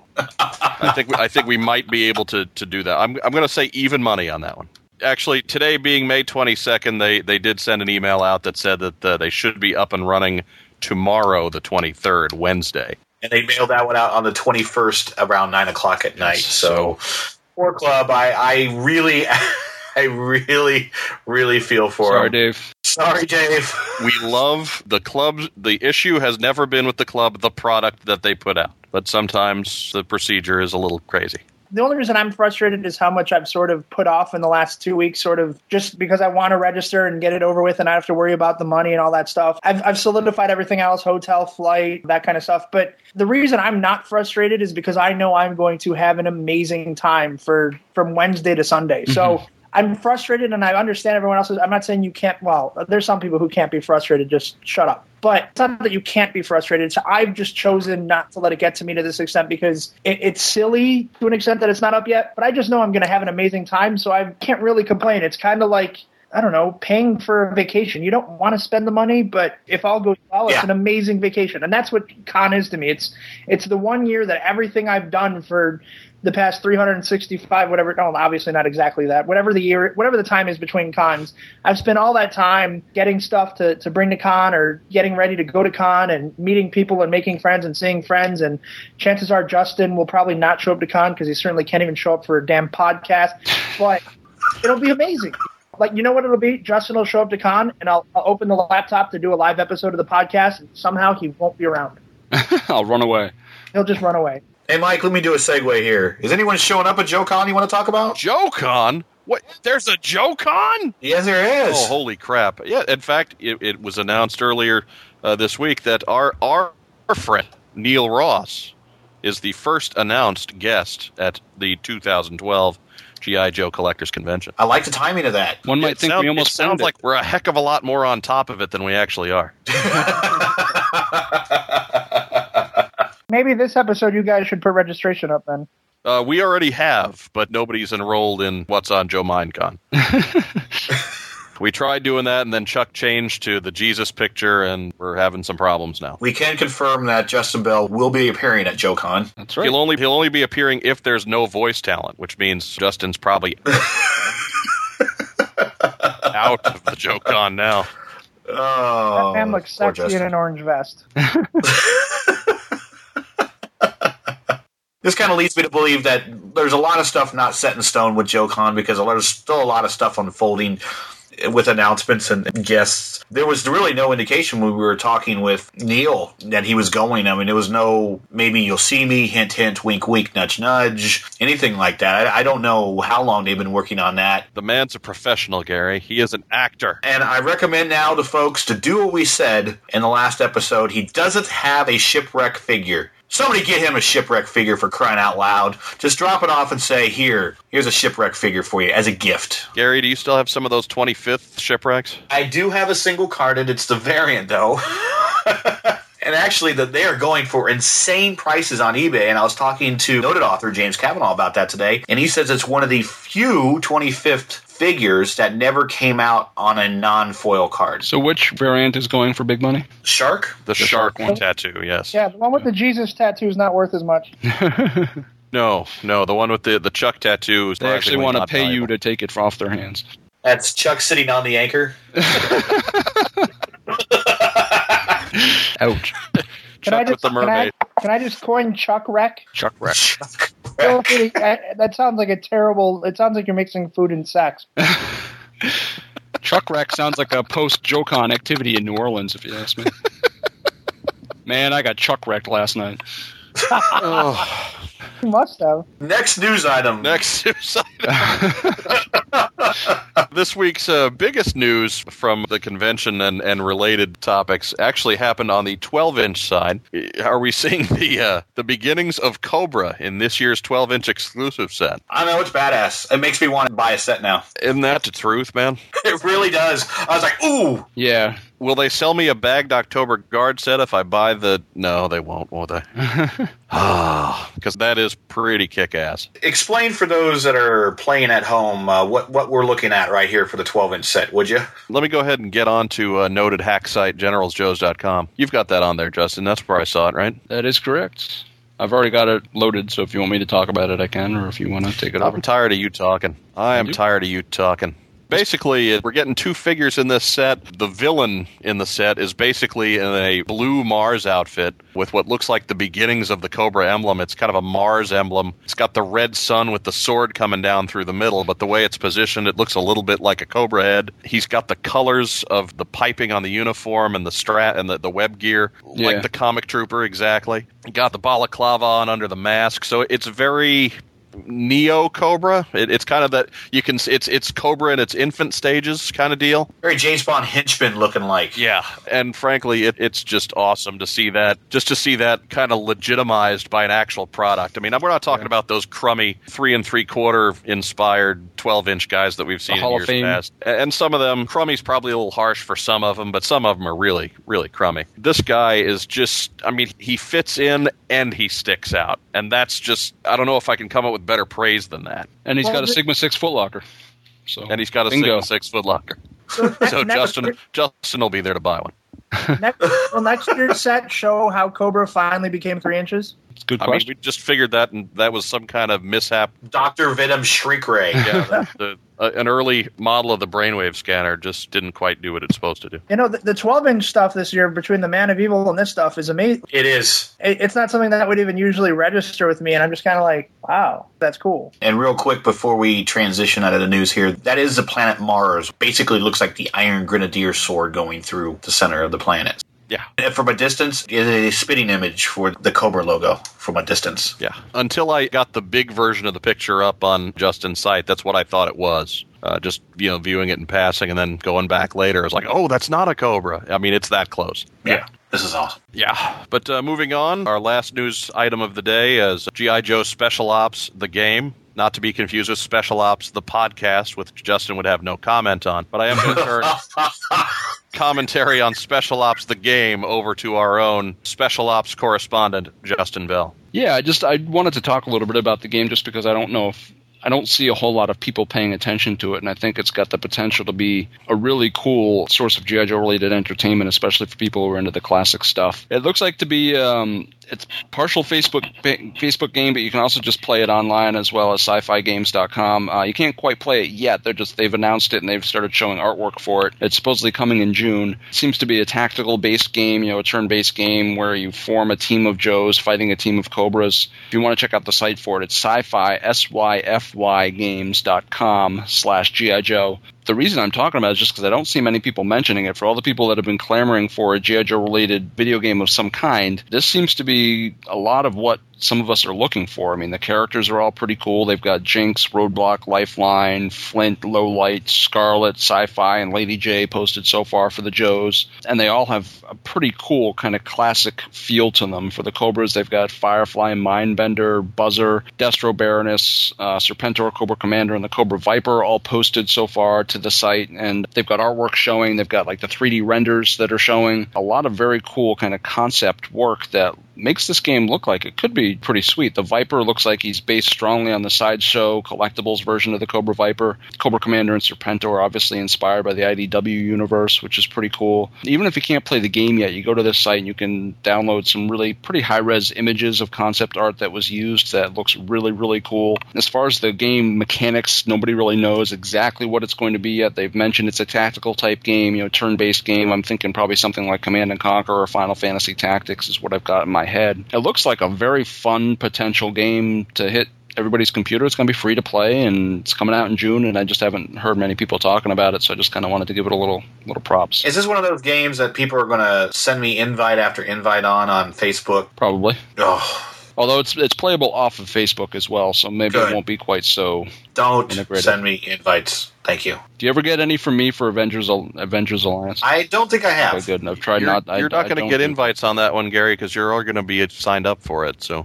I think we, I think we might be able to, to do that. I'm I'm going to say even money on that one. Actually, today being May twenty-second, they, they did send an email out that said that uh, they should be up and running tomorrow, the twenty-third, Wednesday. And they mailed that one out on the twenty-first around nine o'clock at night. So, for Club, I, I really, I really, really feel for Sorry, him. Dave. Sorry, Dave. We love the club. The issue has never been with the club, the product that they put out. But sometimes the procedure is a little crazy. The only reason I'm frustrated is how much I've sort of put off in the last two weeks, sort of just because I want to register and get it over with and I have to worry about the money and all that stuff. I've, I've solidified everything else, hotel, flight, that kind of stuff. But the reason I'm not frustrated is because I know I'm going to have an amazing time for from Wednesday to Sunday. Mm-hmm. So I'm frustrated and I understand everyone else's. I'm not saying you can't. Well, there's some people who can't be frustrated. Just shut up. But it's not that you can't be frustrated. So I've just chosen not to let it get to me to this extent because it, it's silly to an extent that it's not up yet. But I just know I'm going to have an amazing time. So I can't really complain. It's kind of like, I don't know, paying for a vacation. You don't want to spend the money, but if all goes well, it's yeah. an amazing vacation. And that's what con is to me. It's it's the one year that everything I've done for the past three hundred sixty-five, whatever, no, obviously not exactly that, whatever the year, whatever the time is between cons, I've spent all that time getting stuff to, to bring to con or getting ready to go to con and meeting people and making friends and seeing friends. And chances are Justin will probably not show up to con because he certainly can't even show up for a damn podcast, but it'll be amazing. Like, you know what it'll be? Justin will show up to con and I'll, I'll open the laptop to do a live episode of the podcast and somehow he won't be around. I'll run away. He'll just run away. Hey, Mike, let me do a segue here. Is anyone showing up at JoeCon you want to talk about? JoeCon? What? There's a JoeCon? Yes, there is. Oh, holy crap. Yeah, in fact, it, it was announced earlier uh, this week that our, our friend, Neil Ross, is the first announced guest at the two thousand twelve G I. Joe Collectors Convention. I like the timing of that. One might It think sound- we almost it sounds found it. like we're a heck of a lot more on top of it than we actually are. Maybe this episode you guys should put registration up then. Uh, we already have, but nobody's enrolled in What's on Joe MindCon. We tried doing that, and then Chuck changed to the Jesus picture, and we're having some problems now. We can confirm that Justin Bell will be appearing at JoeCon. That's right. He'll only he'll only be appearing if there's no voice talent, which means Justin's probably out of the JoeCon now. Oh, that man looks poor sexy in Justin. an orange vest. This kind of leads me to believe that there's a lot of stuff not set in stone with JoeCon because there's still a lot of stuff unfolding with announcements and guests. There was really no indication when we were talking with Neil that he was going. I mean, there was no, maybe you'll see me, hint, hint, wink, wink, nudge, nudge, anything like that. I, I don't know how long they've been working on that. The man's a professional, Gary. He is an actor. And I recommend now to folks to do what we said in the last episode. He doesn't have a shipwreck figure. Somebody get him a shipwreck figure, for crying out loud. Just drop it off and say, here, here's a shipwreck figure for you as a gift. Gary, do you still have some of those twenty-fifth shipwrecks? I do have a single carded. It's the variant, though. And actually, the, they are going for insane prices on eBay. And I was talking to noted author James Cavanaugh about that today. And he says it's one of the few twenty-fifth figures that never came out on a non-foil card. So which variant is going for big money? Shark? The, the shark, shark one tattoo, yes. Yeah, the one with the Jesus tattoo is not worth as much. No, no, the one with the, the Chuck tattoo is They actually want to pay valuable. you to take it off their hands. That's Chuck sitting on the anchor. Ouch. Can I, Chuck just, with the can, I, mermaid. can I just coin Chuck Wreck? Chuck wreck. Well, really, I- that sounds like a terrible. It sounds like you're mixing food and sex. Chuck wreck sounds like a post-JoeCon activity in New Orleans, if you ask me. Man, I got Chuck wrecked last night. Oh. You must have. Next news item. Next news item. This week's uh, biggest news from the convention and, and related topics actually happened on the twelve-inch side. Are we seeing the uh, the beginnings of Cobra in this year's twelve-inch exclusive set? I know, it's badass. It makes me want to buy a set now. Isn't that the truth, man? It really does. I was like, ooh. Yeah. Will they sell me a bagged October Guard set if I buy the... No, they won't, will they? Ah, because that is pretty kick-ass. Explain for those that are playing at home uh, what, what we're looking at right here for the twelve-inch set, would you? Let me go ahead and get on to uh, noted hack site generals joes dot com. You've got that on there, Justin. That's where I saw it, right? That is correct. I've already got it loaded, so if you want me to talk about it, I can, or if you want to take it over. I'm tired of you talking. I am You? tired of you talking. Basically, we're getting two figures in this set. The villain in the set is basically in a blue Mars outfit with what looks like the beginnings of the Cobra emblem. It's kind of a Mars emblem. It's got the red sun with the sword coming down through the middle, but the way it's positioned, it looks a little bit like a Cobra head. He's got the colors of the piping on the uniform and the strat and the, the web gear, Yeah. like the comic trooper, exactly. Got the balaclava on under the mask, so it's very... Neo Cobra. It, it's kind of that you can. It's it's Cobra in its infant stages kind of deal. Very James Bond henchman looking like. Yeah, and frankly, it, it's just awesome to see that. Just to see that kind of legitimized by an actual product. I mean, we're not talking yeah. about those crummy three and three quarter inspired twelve inch guys that we've seen in years past. And some of them, crummy's probably a little harsh for some of them, but some of them are really, really crummy. This guy is just. I mean, he fits in and he sticks out, and that's just. I don't know if I can come up with better praise than that. And he's got a Sigma six footlocker. So and he's got a bingo. Sigma six footlocker. So, so next, Justin Justin will be there to buy one. Next, will next year's set show how Cobra finally became three inches? It's a good I question. mean, we just figured that, and that was some kind of mishap. Doctor Venom Shriek Ray. Yeah, the, the, uh, an early model of the brainwave scanner just didn't quite do what it's supposed to do. You know, the, the twelve inch stuff this year between the Man of Evil and this stuff is amazing. It is. It, it's not something that would even usually register with me, and I'm just kind of like, wow, that's cool. And real quick, before we transition out of the news here, that is the planet Mars. Basically looks like the Iron Grenadier sword going through the center of the planet. Yeah. And from a distance, it is a spitting image for the Cobra logo from a distance. Yeah. Until I got the big version of the picture up on Justin's site, that's what I thought it was. Uh, just, you know, viewing it in passing and then going back later, I was like, oh, that's not a Cobra. I mean, it's that close. Yeah. This is awesome. Yeah. But uh, moving on, our last news item of the day is G I. Joe Special Ops, the game. Not to be confused with Special Ops, the podcast, which Justin would have no comment on. But I am going to turn... commentary on Special Ops the game over to our own Special Ops correspondent, Justin Bell. Yeah, I just I wanted to talk a little bit about the game just because I don't know if I don't see a whole lot of people paying attention to it, and I think it's got the potential to be a really cool source of G I Joe-related entertainment, especially for people who are into the classic stuff. It looks like to be um, it's partial Facebook Facebook game, but you can also just play it online as well as sci fi games dot com. Uh, you can't quite play it yet. They're just they've announced it and they've started showing artwork for it. It's supposedly coming in June. It seems to be a tactical-based game, you know, a turn-based game where you form a team of Joes fighting a team of Cobras. If you want to check out the site for it, it's sci-fi S Y F Y games dot com slash G I Joe. The reason I'm talking about it is just because I don't see many people mentioning it. For all the people that have been clamoring for a G I Joe-related video game of some kind, this seems to be a lot of what some of us are looking for. I mean, the characters are all pretty cool. They've got Jinx, Roadblock, Lifeline, Flint, Lowlight, Scarlet, Sci-Fi, and Lady J posted so far for the Joes. And they all have a pretty cool kind of classic feel to them. For the Cobras, they've got Firefly, Mindbender, Buzzer, Destro Baroness, uh, Serpentor, Cobra Commander, and the Cobra Viper all posted so far to the site. And they've got artwork showing. They've got like the three D renders that are showing. A lot of very cool kind of concept work that makes this game look like it could be pretty sweet. The Viper looks like he's based strongly on the Sideshow collectibles version of the Cobra Viper. Cobra Commander and Serpentor are obviously inspired by the I D W universe, which is pretty cool. Even if you can't play the game yet, you go to this site and you can download some really pretty high-res images of concept art that was used that looks really, really cool. As far as the game mechanics, nobody really knows exactly what it's going to be yet. They've mentioned it's a tactical type game, you know, turn-based game. I'm thinking probably something like Command and Conquer or Final Fantasy Tactics is what I've got in my head. It looks like a very fun potential game to hit everybody's computer. It's going to be free to play, and it's coming out in June, and I just haven't heard many people talking about it, so I just kind of wanted to give it a little little props. Is this one of those games that people are going to send me invite after invite on on Facebook? Probably. Oh. Although it's it's playable off of Facebook as well, so maybe Good. It won't be quite so Don't integrated. Send me invites. Thank you. Do you ever get any from me for Avengers Avengers Alliance? I don't think I have. Okay, good. I've tried you're, not. You're I, not going to get invites on that one, Gary, because you're all going to be signed up for it. So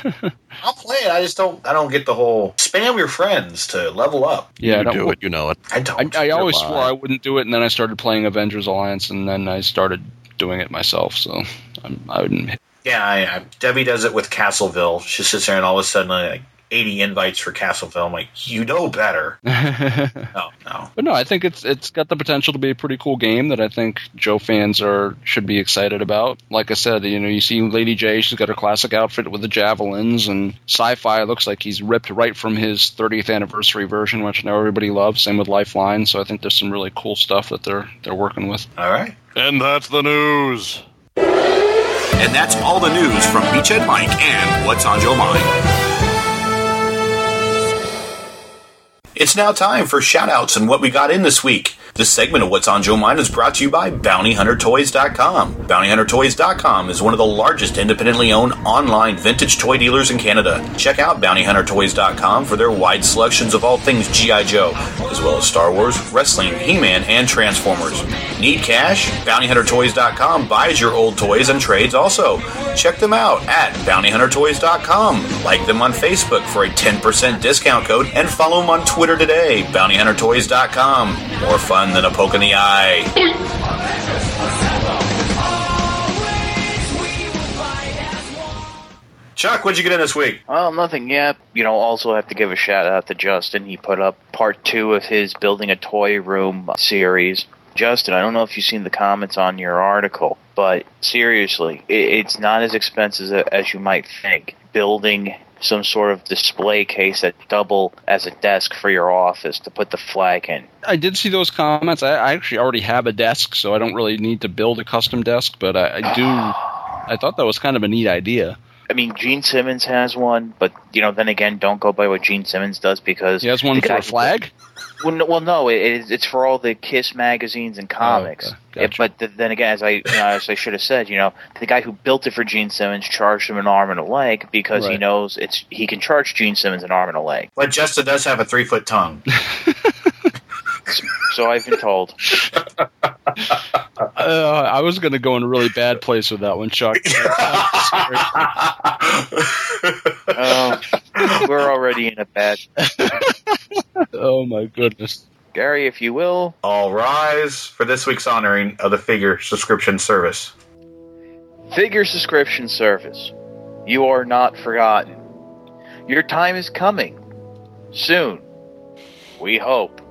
I'll play it. I just don't. I don't get the whole spam your friends to level up. Yeah, you I don't, do it. You know it. I don't. I, I always swore I wouldn't do it, and then I started playing Avengers Alliance, and then I started doing it myself. So I'm, I wouldn't. Yeah, I, I, Debbie does it with Castleville. She sits there and all of a sudden, like eighty invites for Castleville. I'm like, you know better. no, no. But no, I think it's it's got the potential to be a pretty cool game that I think Joe fans are should be excited about. Like I said, you know, you see Lady J, she's got her classic outfit with the javelins, and Sci-Fi looks like he's ripped right from his thirtieth anniversary version, which I know everybody loves. Same with Lifeline. So I think there's some really cool stuff that they're they're working with. All right. And that's the news. And that's all the news from Beachhead Mike and What's on Joe Mind. It's now time for shout-outs and what we got in this week. This segment of What's on Joe Mind is brought to you by Bounty Hunter Toys dot com. Bounty Hunter Toys dot com is one of the largest independently owned online vintage toy dealers in Canada. Check out Bounty Hunter Toys dot com for their wide selections of all things G I Joe, as well as Star Wars, wrestling, He-Man, and Transformers. Need cash? Bounty Hunter Toys dot com buys your old toys and trades also. Check them out at Bounty Hunter Toys dot com. Like them on Facebook for a ten percent discount code, and follow them on Twitter today, Bounty Hunter Toys dot com. More fun than a poke in the eye. Chuck, what'd you get in this week? Well, nothing yet. You know, also have to give a shout out to Justin. He put up part two of his Building a Toy Room series. Justin, I don't know if you've seen the comments on your article, but seriously, it's not as expensive as you might think. Building some sort of display case that double as a desk for your office to put the flag in. I did see those comments. I, I actually already have a desk, so I don't really need to build a custom desk, but I, I do. I thought that was kind of a neat idea. I mean, Gene Simmons has one, but, you know, then again, don't go by what Gene Simmons does because... He has one for a flag? Well, no, well, no it, it's for all the KISS magazines and comics. Oh, okay. Gotcha. It, but then again, as I, you know, as I should have said, you know, the guy who built it for Gene Simmons charged him an arm and a leg because right. he knows it's he can charge Gene Simmons an arm and a leg. But Justin does have a three-foot tongue. So I've been told. Uh, I was going to go in a really bad place with that one, Chuck. uh, we're already in a bad... Oh, my goodness. Gary, if you will. All rise for this week's honoring of the Figure Subscription Service. Figure Subscription Service. You are not forgotten. Your time is coming. Soon. We hope.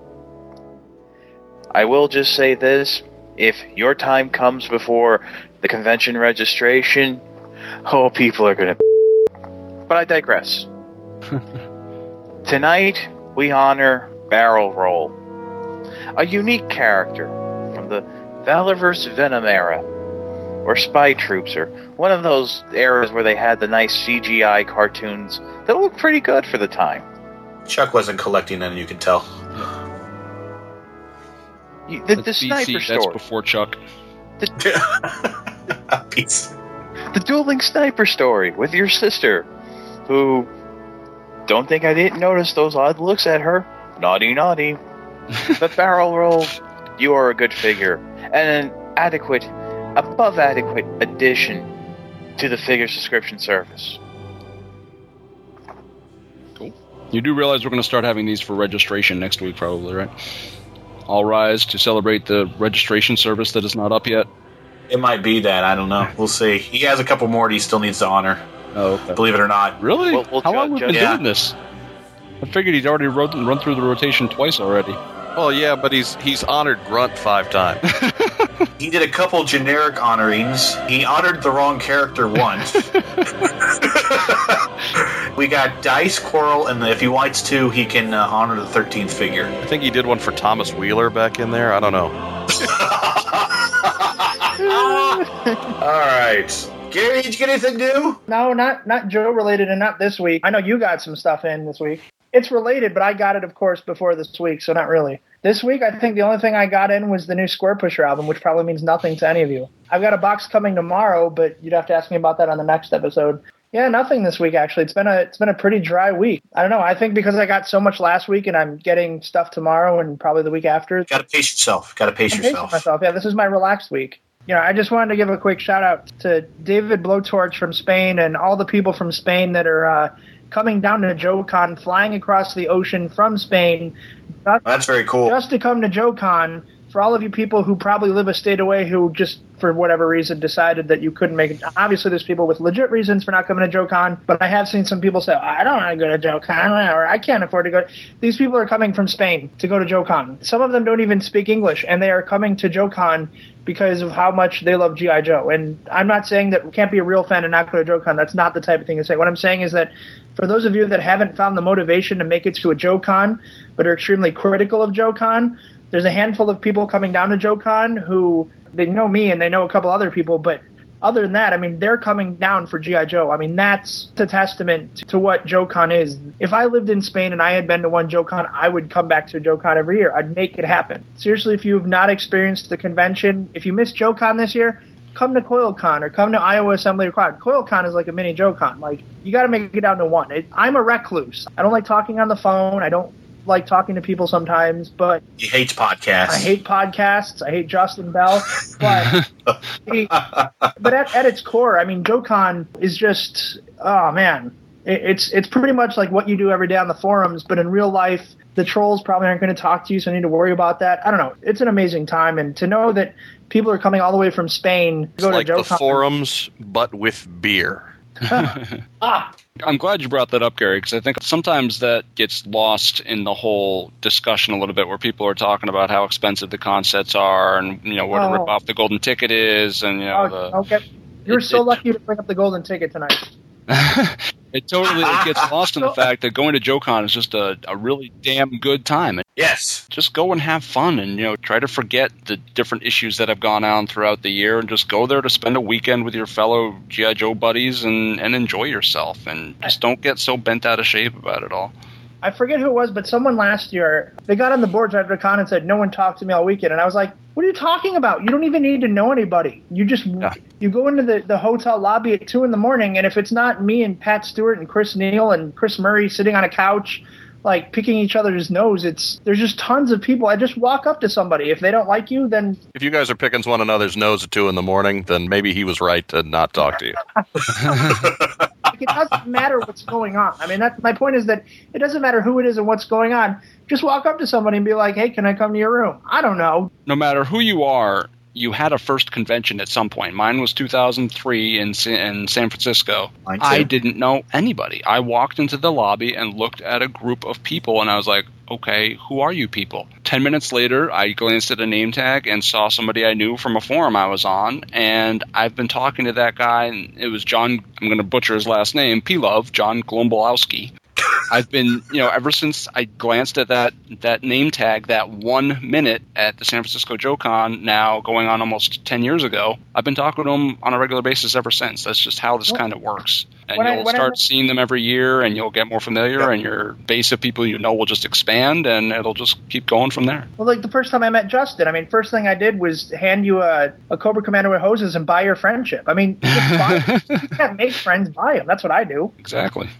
I will just say this. If your time comes before the convention registration, oh, people are going to... But I digress. Tonight, we honor Barrel Roll, a unique character from the Valorverse Venom era, or Spy Troops, or one of those eras where they had the nice C G I cartoons that looked pretty good for the time. Chuck wasn't collecting any, you can tell. You, the the That's sniper B C, story. That's before Chuck. The, Peace. the dueling sniper story with your sister, who... Don't think I didn't notice those odd looks at her. Naughty, naughty. But Barrel Roll, you are a good figure, and an adequate, above adequate addition to the Figure Subscription Service. Cool. You do realize we're going to start having these for registration next week, probably, right? All rise to celebrate the registration service that is not up yet. It might be that, I don't know. We'll see. He has a couple more that he still needs to honor. Oh, okay. Believe it or not. Really? We'll- we'll How long judge- have we been yeah. doing this? I figured he'd already wrote, run through the rotation twice already. Well, yeah, but he's he's honored Grunt five times. He did a couple generic honorings. He honored the wrong character once. We got Dice Coral, and if he wants to, he can uh, honor the thirteenth figure. I think he did one for Thomas Wheeler back in there. I don't know. All right. Gary, did you get anything new? No, not not Joe related, and not this week. I know you got some stuff in this week. It's related, but I got it, of course, before this week, so not really. This week, I think the only thing I got in was the new Square Pusher album, which probably means nothing to any of you. I've got a box coming tomorrow, but you'd have to ask me about that on the next episode. Yeah, nothing this week, actually. It's been a it's been a pretty dry week. I don't know. I think because I got so much last week, and I'm getting stuff tomorrow and probably the week after. Got to pace yourself. Got to pace I'm pacing yourself. myself. Yeah, this is my relaxed week. You know, I just wanted to give a quick shout out to David Blowtorch from Spain and all the people from Spain that are uh, coming down to JoeCon, flying across the ocean from Spain. Just, That's very cool. Just to come to JoeCon. For all of you people who probably live a state away who just, for whatever reason, decided that you couldn't make it. Obviously, there's people with legit reasons for not coming to JoeCon, but I have seen some people say, I don't want to go to JoeCon, or I can't afford to go. These people are coming from Spain to go to JoeCon. Some of them don't even speak English, and they are coming to JoeCon because of how much they love G I. Joe. And I'm not saying that we can't be a real fan and not go to JoeCon. That's not the type of thing to say. What I'm saying is that for those of you that haven't found the motivation to make it to a JoeCon, but are extremely critical of JoeCon, there's a handful of people coming down to JoeCon who, they know me and they know a couple other people, but other than that, I mean, they're coming down for G I. Joe. I mean, that's a testament to what JoeCon is. If I lived in Spain and I had been to one JoeCon, I would come back to JoeCon every year. I'd make it happen. Seriously, if you've not experienced the convention, if you missed JoeCon this year, come to CoilCon or come to Iowa Assembly or Quad. CoilCon is like a mini JoeCon. Like, you got to make it down to one. It, I'm a recluse. I don't like talking on the phone. I don't like talking to people sometimes, but He hates podcasts. I hate podcasts. I hate Justin Bell. But but at, at its core, I mean, JoeCon is just, oh man, it, it's it's pretty much like what you do every day on the forums, but in real life, the trolls probably aren't going to talk to you, so I need to worry about that. I don't know. It's an amazing time, and to know that people are coming all the way from Spain to It's go like to the JoeCon. forums, but with beer. ah, I'm glad you brought that up, Gary, because I think sometimes that gets lost in the whole discussion a little bit, where people are talking about how expensive the con sets are, and you know what Oh. a rip off the golden ticket is, and you know oh, the, okay. You're it- so it- lucky to bring up the golden ticket tonight. it totally it gets lost in the fact that going to JoeCon is just a, a really damn good time. Yes. Just go and have fun, and you know try to forget the different issues that have gone on throughout the year, and just go there to spend a weekend with your fellow G I. Joe buddies and, and enjoy yourself, and just don't get so bent out of shape about it all. I forget who it was, but someone last year, they got on the boards after the con and said, no one talked to me all weekend. And I was like, what are you talking about? You don't even need to know anybody. You just, Yeah. you go into the, the hotel lobby at two in the morning, and if it's not me and Pat Stewart and Chris Neal and Chris Murray sitting on a couch, like picking each other's nose, it's, there's just tons of people. I just walk up to somebody. If they don't like you, then If you guys are picking one another's nose at two in the morning, then maybe he was right to not talk to you. like, it doesn't matter what's going on. I mean, that, my point is that it doesn't matter who it is and what's going on. Just walk up to somebody and be like, hey, can I come to your room? I don't know. No matter who you are, you had a first convention at some point. Mine was two thousand three in, in San Francisco. I didn't know anybody. I walked into the lobby and looked at a group of people, and I was like, okay, who are you people? Ten minutes later, I glanced at a name tag and saw somebody I knew from a forum I was on, and I've been talking to that guy, and it was John, I'm going to butcher his last name, P-Love, John Glombolowski. I've been, you know, ever since I glanced at that that name tag that one minute at the San Francisco JoeCon, now going on almost ten years ago, I've been talking to them on a regular basis ever since. That's just how this kind of works. And When I- you'll when I- start seeing them every year, and you'll get more familiar, and your base of people you know will just expand, and it'll just keep going from there. Well, like the first time I met Justin, I mean, first thing I did was hand you a, a Cobra Commander with hoses and buy your friendship. I mean, you just buy, you can't make friends, buy them. That's what I do. Exactly.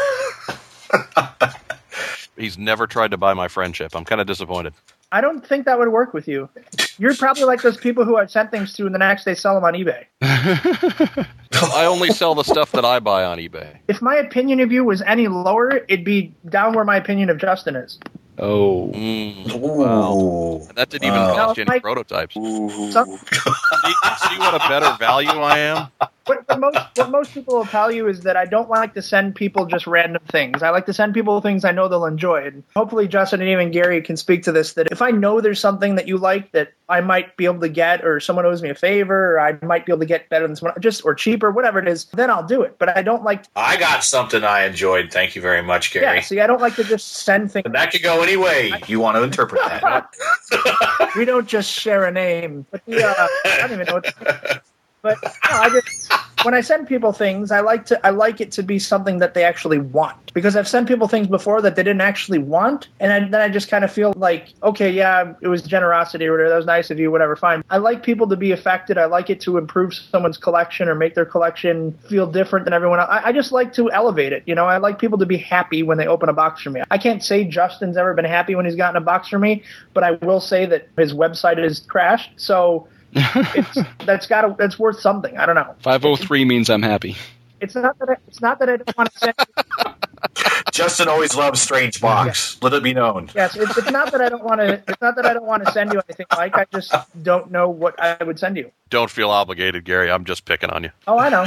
He's never tried to buy my friendship. I'm kind of disappointed. I don't think that would work with you. You're probably like those people who I sent things to and the next day sell them on eBay. I only sell the stuff that I buy on eBay. If my opinion of you was any lower, it'd be down where my opinion of Justin is. Oh. Mm, wow. And that didn't even Wow. cost you any Mike- prototypes. Some, see, see what a better value I am? what, what, most, what most people will tell you is that I don't like to send people just random things. I like to send people things I know they'll enjoy. And hopefully Justin and even Gary can speak to this, that if I know there's something that you like that I might be able to get, or someone owes me a favor, or I might be able to get better than someone, just or cheaper, whatever it is, then I'll do it. But I don't like I got something I enjoyed. Thank you very much, Gary. Yeah, see, I don't like to just send things. And that could go any way you want to interpret that. We don't just share a name. But the, uh, I don't even know what to But no, I just when I send people things, I like to I like it to be something that they actually want. Because I've sent people things before that they didn't actually want, and I, then I just kind of feel like, okay, yeah, it was generosity or whatever. That was nice of you, whatever, fine. I like people to be affected. I like it to improve someone's collection or make their collection feel different than everyone else. I, I just like to elevate it. You know, I like people to be happy when they open a box from me. I can't say Justin's ever been happy when he's gotten a box from me, but I will say that his website is crashed. So. it's that's got to that's worth something. I don't know. five oh three means I'm happy. It's not that I, it's not that I don't want to send. Justin always loves Strange Box. Let it be known. Yes, it's, it's not that I don't want to. It's not that I don't want to send you anything, Mike. I just don't know what I would send you. Don't feel obligated, Gary. I'm just picking on you. Oh, I know.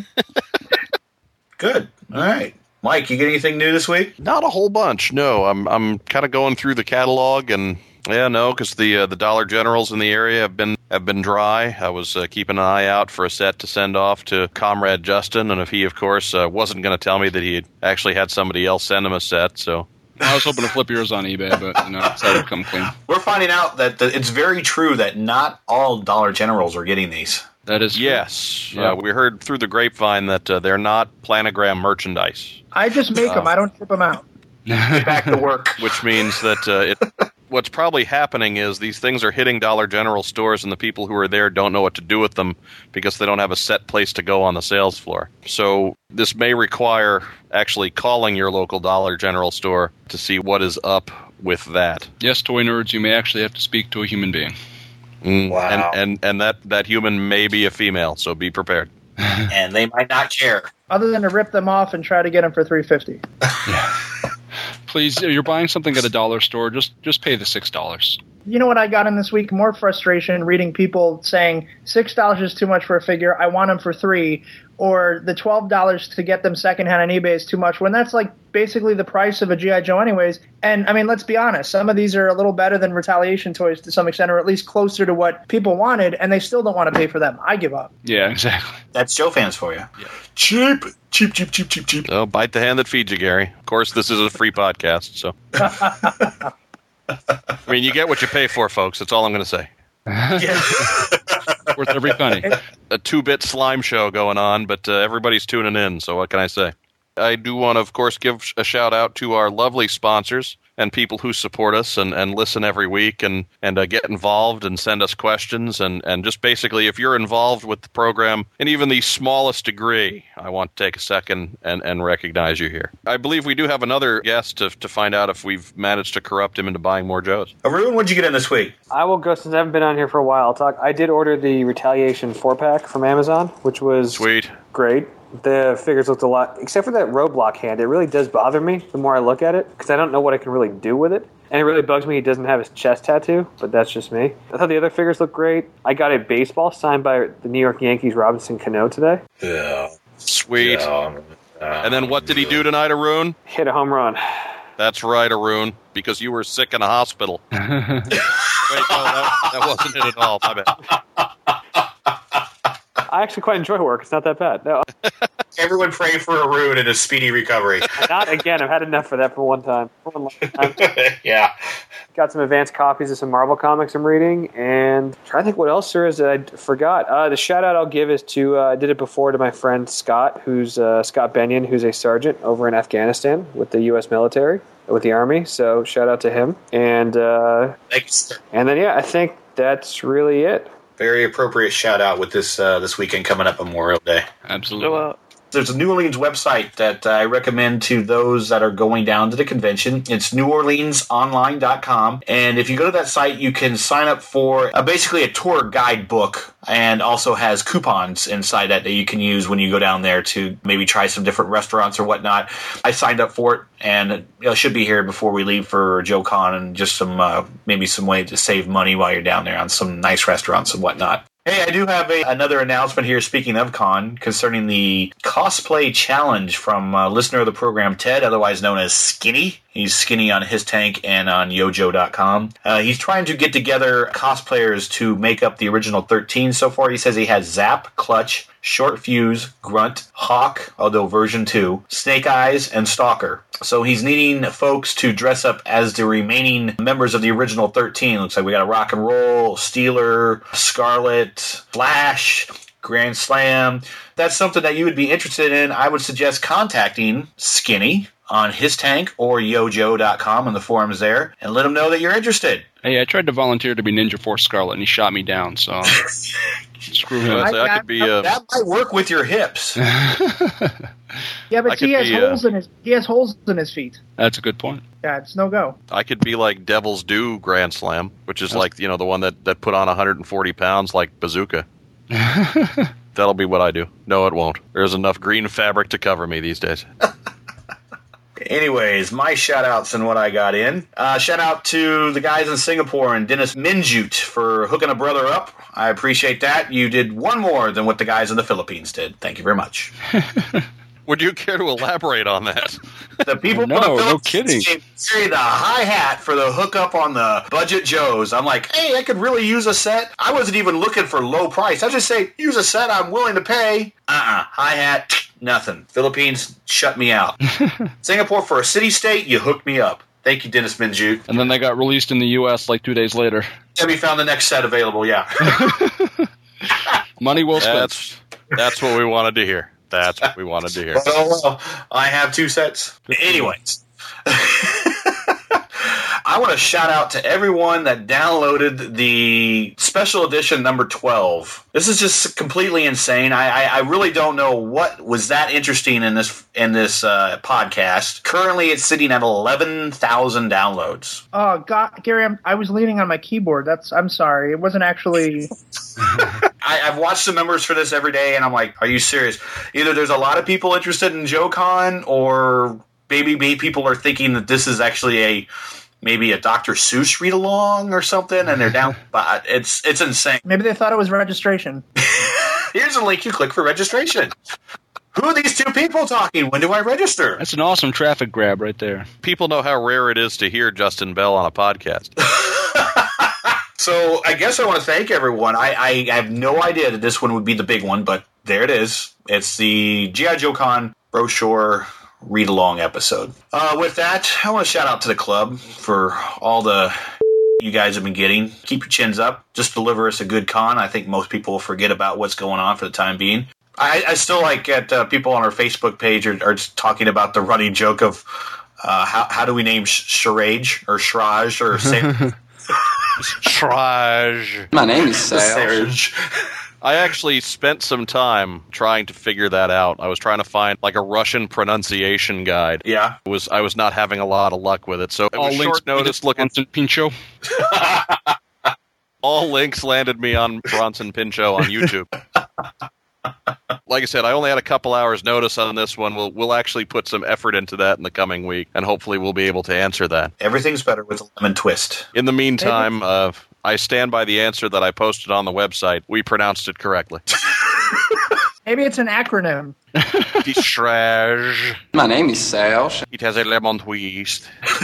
Good. All right. Mike, you get anything new this week? Not a whole bunch. No, I'm I'm kind of going through the catalog, and yeah, no, because the uh, the Dollar Generals in the area have been have been dry. I was uh, keeping an eye out for a set to send off to Comrade Justin, and if he, of course, uh, wasn't going to tell me that he had actually had somebody else send him a set, so. I was hoping to flip yours on eBay, but you know, that would come clean. We're finding out that the, it's very true that not all Dollar Generals are getting these. That is yes. Yeah. Uh, we heard through the grapevine that uh, they're not planogram merchandise. I just make them. I don't ship them out. Get back to work. Which means that uh, it. What's probably happening is these things are hitting Dollar General stores, and the people who are there don't know what to do with them because they don't have a set place to go on the sales floor. So this may require actually calling your local Dollar General store to see what is up with that. Yes, toy nerds, you may actually have to speak to a human being. Mm, Wow. And, and and that that human may be a female, so be prepared. And they might not care. Other than to rip them off and try to get them for three fifty. Please, you're buying something at a dollar store, just just pay the six dollars. You know what I got in this week? More frustration reading people saying six dollars is too much for a figure. I want them for three. Or the twelve dollars to get them secondhand on eBay is too much, when that's like basically the price of a G I. Joe anyways. And I mean, let's be honest. Some of these are a little better than Retaliation toys to some extent, or at least closer to what people wanted, and they still don't want to pay for them. I give up. Yeah, exactly. That's Joe fans for you. Yeah. Cheap, cheap, cheap, cheap, cheap, cheap. So bite the hand that feeds you, Gary. Of course, this is a free podcast, so. I mean, you get what you pay for, folks. That's all I'm going to say. Worth every penny. A two-bit slime show going on, but uh, everybody's tuning in, so what can I say? I do want to, of course, give a shout-out to our lovely sponsors and people who support us and, and listen every week and, and uh, get involved and send us questions. And, and just basically, if you're involved with the program in even the smallest degree, I want to take a second and, and recognize you here. I believe we do have another guest to, to find out if we've managed to corrupt him into buying more Joes. Arun, what'd you get in this week? I will go, since I haven't been on here for a while. I'll talk. I did order the Retaliation four pack from Amazon, which was Sweet. great. The figures looked a lot, except for that Roblox hand. It really does bother me the more I look at it, because I don't know what I can really do with it. And it really bugs me he doesn't have his chest tattoo, but that's just me. I thought the other figures looked great. I got a baseball signed by the New York Yankees Robinson Cano today. Yeah. Sweet. Yeah. And then what did he do tonight, Arun? Hit a home run. That's right, Arun, because you were sick in a hospital. Wait, no, that, that wasn't it at all. My bad. I actually quite enjoy work. It's not that bad. No. Everyone pray for Arun and a speedy recovery. Not again. I've had enough for that for one time. For one time. Yeah. Got some advanced copies of some Marvel comics I'm reading, and trying to think what else there is that I forgot. Uh, the shout out I'll give is to uh, I did it before to my friend Scott, who's uh, Scott Benyon, who's a sergeant over in Afghanistan with the U S military, with the Army. So shout out to him. And uh, Thanks. And then yeah, I think that's really it. Very appropriate shout out with this uh, this weekend coming up Memorial Day. Absolutely. So, uh, There's a New Orleans website that I recommend to those that are going down to the convention. It's new orleans online dot com. And if you go to that site, you can sign up for uh, basically a tour guide book, and also has coupons inside that that you can use when you go down there to maybe try some different restaurants or whatnot. I signed up for it, and it you know, should be here before we leave for JoeCon, and just some uh, maybe some way to save money while you're down there on some nice restaurants and whatnot. Hey, I do have a, another announcement here, speaking of con, concerning the cosplay challenge from uh, listener of the program, Ted, otherwise known as Skinny. He's Skinny on his tank and on yojo dot com. Uh, he's trying to get together cosplayers to make up the original thirteen so far. He says he has Zap, Clutch, Short Fuse, Grunt, Hawk, although version two, Snake Eyes, and Stalker. So he's needing folks to dress up as the remaining members of the original thirteen. Looks like we got a Rock and Roll, Steeler, Scarlet, Flash, Grand Slam. That's something that you would be interested in. I would suggest contacting Skinny on his tank or yojo dot com on the forums there, and let him know that you're interested. Hey, I tried to volunteer to be Ninja Force Scarlet, and he shot me down, so screw him. I, I could be, uh, that might work with your hips. Yeah, but I he could has be, uh, holes in his he has holes in his feet. That's a good point. Yeah, it's no go. I could be like Devil's Due Grand Slam, which is like, you know, the one that, that put on one hundred forty pounds like Bazooka. That'll be what I do. No, it won't. There's enough green fabric to cover me these days. Anyways, my shout-outs and what I got in. Uh, shout-out to the guys in Singapore and Dennis Minjut for hooking a brother up. I appreciate that. You did one more than what the guys in the Philippines did. Thank you very much. Would you care to elaborate on that? The people No, from the no Philippines kidding. carry the hi-hat for the hookup on the Budget Joes. I'm like, hey, I could really use a set. I wasn't even looking for low price. I just say, use a set I'm willing to pay. Uh-uh. Hi-hat, nothing. Philippines, shut me out. Singapore, for a city-state, you hooked me up. Thank you, Dennis Minjut. And then they got released in the U S like two days later. Debbie found the next set available, yeah. Money well spent. That's, that's what we wanted to hear. That's what we wanted to hear. Oh, well, I have two sets. Anyways. I want to shout out to everyone that downloaded the special edition number twelve. This is just completely insane. I, I, I really don't know what was that interesting in this in this uh, podcast. Currently, it's sitting at eleven thousand downloads. Oh God, Gary, I'm, I was leaning on my keyboard. That's I'm sorry. It wasn't actually. I, I've watched the numbers for this every day, and I'm like, are you serious? Either there's a lot of people interested in JoeCon, or maybe, maybe people are thinking that this is actually a maybe a Doctor Seuss read along or something, and they're down. But it's it's insane. Maybe they thought it was registration. Here's a link you click for registration. Who are these two people talking? When do I register? That's an awesome traffic grab right there. People know how rare it is to hear Justin Bell on a podcast. So I guess I want to thank everyone. I, I have no idea that this one would be the big one, but there it is. It's the G I. Joe Con brochure read-along episode. Uh, with that, I want to shout out to the club for all the you guys have been getting. Keep your chins up. Just deliver us a good con. I think most people will forget about what's going on for the time being. I, I still like at uh, people on our Facebook page are, are just talking about the running joke of uh, how how do we name Shrage or Shraj or Sarge? Shraj. My name is Sarge. I actually spent some time trying to figure that out. I was trying to find like a Russian pronunciation guide. Yeah. It was I was not having a lot of luck with it. So it All was links short notice looking. Bronson Pinchot. All links landed me on Bronson Pinchot on YouTube. like I said, I only had a couple hours notice on this one. We'll we'll actually put some effort into that in the coming week, and hopefully we'll be able to answer that. Everything's better with a lemon twist. In the meantime, uh, I stand by the answer that I posted on the website. We pronounced it correctly. Maybe it's an acronym. Dishraj. My name is Serge. It has a lemon twist.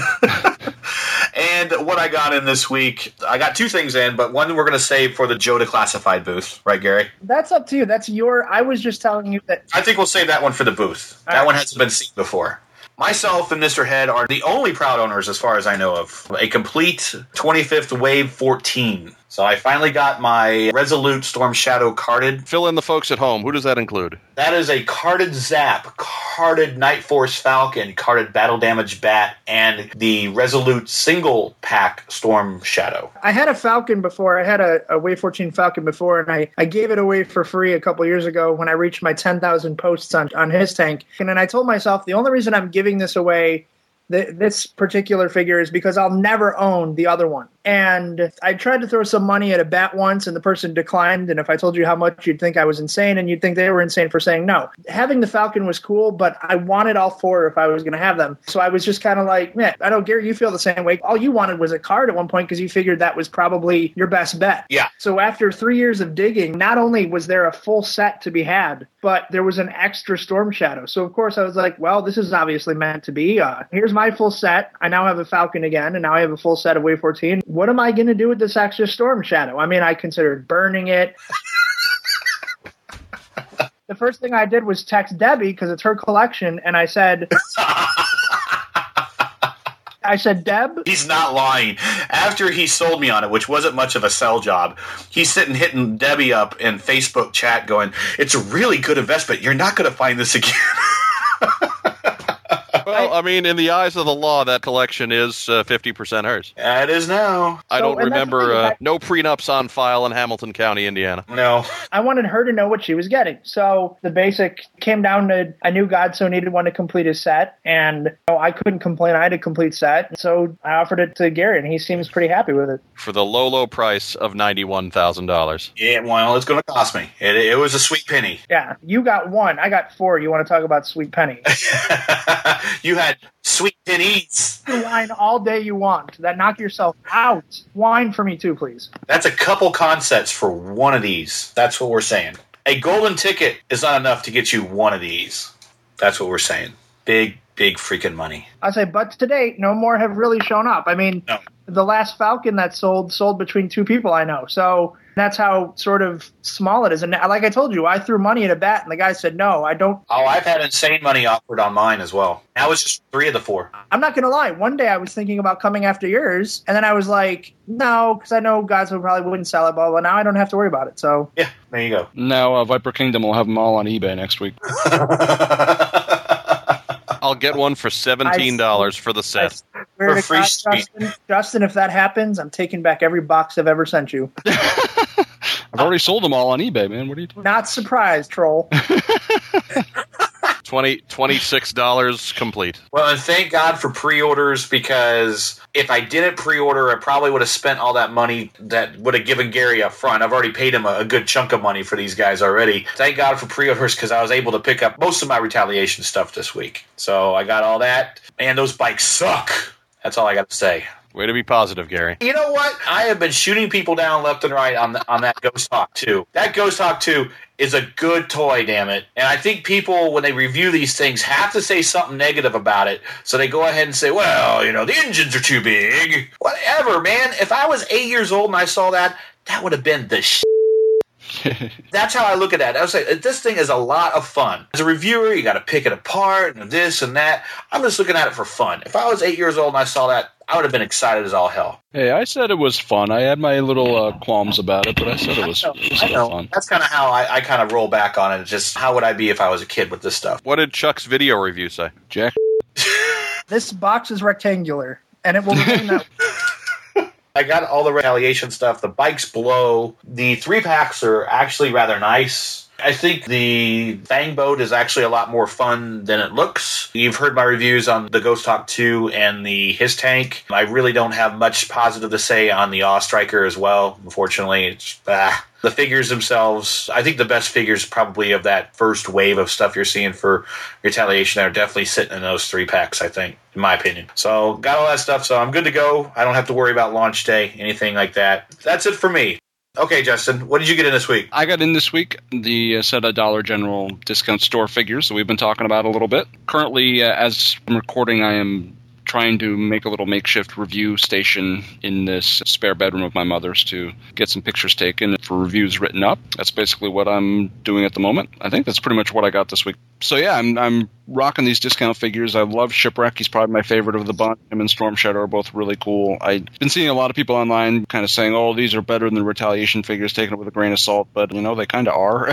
And what I got in this week, I got two things in, but one we're going to save for the Joe Declassified booth. Right, Gary? That's up to you. That's your... I was just telling you that... I think we'll save that one for the booth. All that right. One hasn't been seen before. Myself and Mister Head are the only proud owners, as far as I know of, a complete twenty-fifth Wave fourteen. So I finally got my Resolute Storm Shadow carded. Fill in the folks at home. Who does that include? That is a carded Zap, carded Night Force Falcon, carded Battle Damage Bat, and the Resolute Single Pack Storm Shadow. I had a Falcon before. I had a, a Wave fourteen Falcon before, and I, I gave it away for free a couple years ago when I reached my ten thousand posts on, on his tank. And then I told myself the only reason I'm giving this away, th- this particular figure, is because I'll never own the other one. And I tried to throw some money at a bat once, and the person declined. And if I told you how much, you'd think I was insane, and you'd think they were insane for saying no. Having the Falcon was cool, but I wanted all four if I was going to have them. So I was just kind of like, man, I know, Gary, you feel the same way. All you wanted was a card at one point because you figured that was probably your best bet. Yeah. So after three years of digging, not only was there a full set to be had, but there was an extra Storm Shadow. So, of course, I was like, well, this is obviously meant to be. Uh, here's my full set. I now have a Falcon again, and now I have a full set of Wave fourteen. What am I going to do with this extra Storm Shadow? I mean, I considered burning it. The first thing I did was text Debbie because it's her collection, and I said... I said, Deb? He's not lying. After he sold me on it, which wasn't much of a sell job, he's sitting hitting Debbie up in Facebook chat going, it's a really good investment. You're not going to find this again. Well, I mean, in the eyes of the law, that collection is uh, fifty percent hers. It is now. I So, don't and that's remember the thing, uh, I- no prenups on file in Hamilton County, Indiana. No. I wanted her to know what she was getting. So the basic came down to, I knew Godso needed one to complete his set, and you know, I couldn't complain. I had a complete set. So I offered it to Gary, and he seems pretty happy with it. For the low, low price of ninety-one thousand dollars. Yeah, well, it's going to cost me. It, it was a sweet penny. Yeah, you got one. I got four. You want to talk about Sweet Penny? You had sweet pennies. Wine all day you want. That knock yourself out. Wine for me too, please. That's a couple concepts for one of these. That's what we're saying. A golden ticket is not enough to get you one of these. That's what we're saying. Big, big freaking money. I say, but to date, no more have really shown up. I mean, No. the last Falcon that sold sold between two people I know. So that's how sort of small it is. And like I told you, I threw money at a bat, and the guy said, no, I don't. Oh, I've had insane money offered on mine as well. That was just three of the four. I'm not going to lie. One day I was thinking about coming after yours, and then I was like, no, because I know guys will probably wouldn't sell it, blah, blah. Now I don't have to worry about it. So Yeah, there you go. Now, uh, Viper Kingdom will have them all on eBay next week. I'll get one for seventeen dollars for the set. Where to free God, street. Justin, Justin, if that happens, I'm taking back every box I've ever sent you. I've already sold them all on eBay, man. What are you talking Not surprised, troll. Twenty twenty-six dollars complete. Well, and thank God for pre-orders, because if I didn't pre-order, I probably would have spent all that money that would have given Gary up front. I've already paid him a, a good chunk of money for these guys already. Thank God for pre-orders, because I was able to pick up most of my retaliation stuff this week. So I got all that. Man, those bikes suck. That's all I got to say. Way to be positive, Gary. You know what? I have been shooting people down left and right on the, on that Ghost Hawk two. That Ghost Hawk two is a good toy, damn it. And I think people, when they review these things, have to say something negative about it. So they go ahead and say, well, you know, the engines are too big. Whatever, man. If I was eight years old and I saw that, that would have been the shit. That's how I look at that. I was like, this thing is a lot of fun. As a reviewer, you got to pick it apart and this and that. I'm just looking at it for fun. If I was eight years old and I saw that, I would have been excited as all hell. Hey, I said it was fun. I had my little uh, qualms about it, but I said it was, it was I still know. fun. That's kind of how I, I kind of roll back on it. Just how would I be if I was a kid with this stuff? What did Chuck's video review say? Jack. This box is rectangular, and it will remain that way. I got all the retaliation stuff. The bikes blow. The three packs are actually rather nice. I think the Fang boat is actually a lot more fun than it looks. You've heard my reviews on the Ghost Hawk two and the His Tank. I really don't have much positive to say on the Awe Striker as well. Unfortunately, it's ah. The figures themselves, I think the best figures probably of that first wave of stuff you're seeing for Retaliation are definitely sitting in those three packs, I think, in my opinion. So, got all that stuff, so I'm good to go. I don't have to worry about launch day, anything like that. That's it for me. Okay, Justin, what did you get in this week? I got in this week the uh, set of Dollar General discount store figures that we've been talking about a little bit. Currently, uh, as I'm recording, I am trying to make a little makeshift review station in this spare bedroom of my mother's to get some pictures taken for reviews written up. That's basically what I'm doing at the moment. I think that's pretty much what I got this week. So yeah, I'm I'm rocking these discount figures. I love Shipwreck. He's probably my favorite of the bunch. Him and Storm Shadow are both really cool. I've been seeing a lot of people online kind of saying, oh, these are better than the Retaliation figures, taking it with a grain of salt. But, you know, they kind of are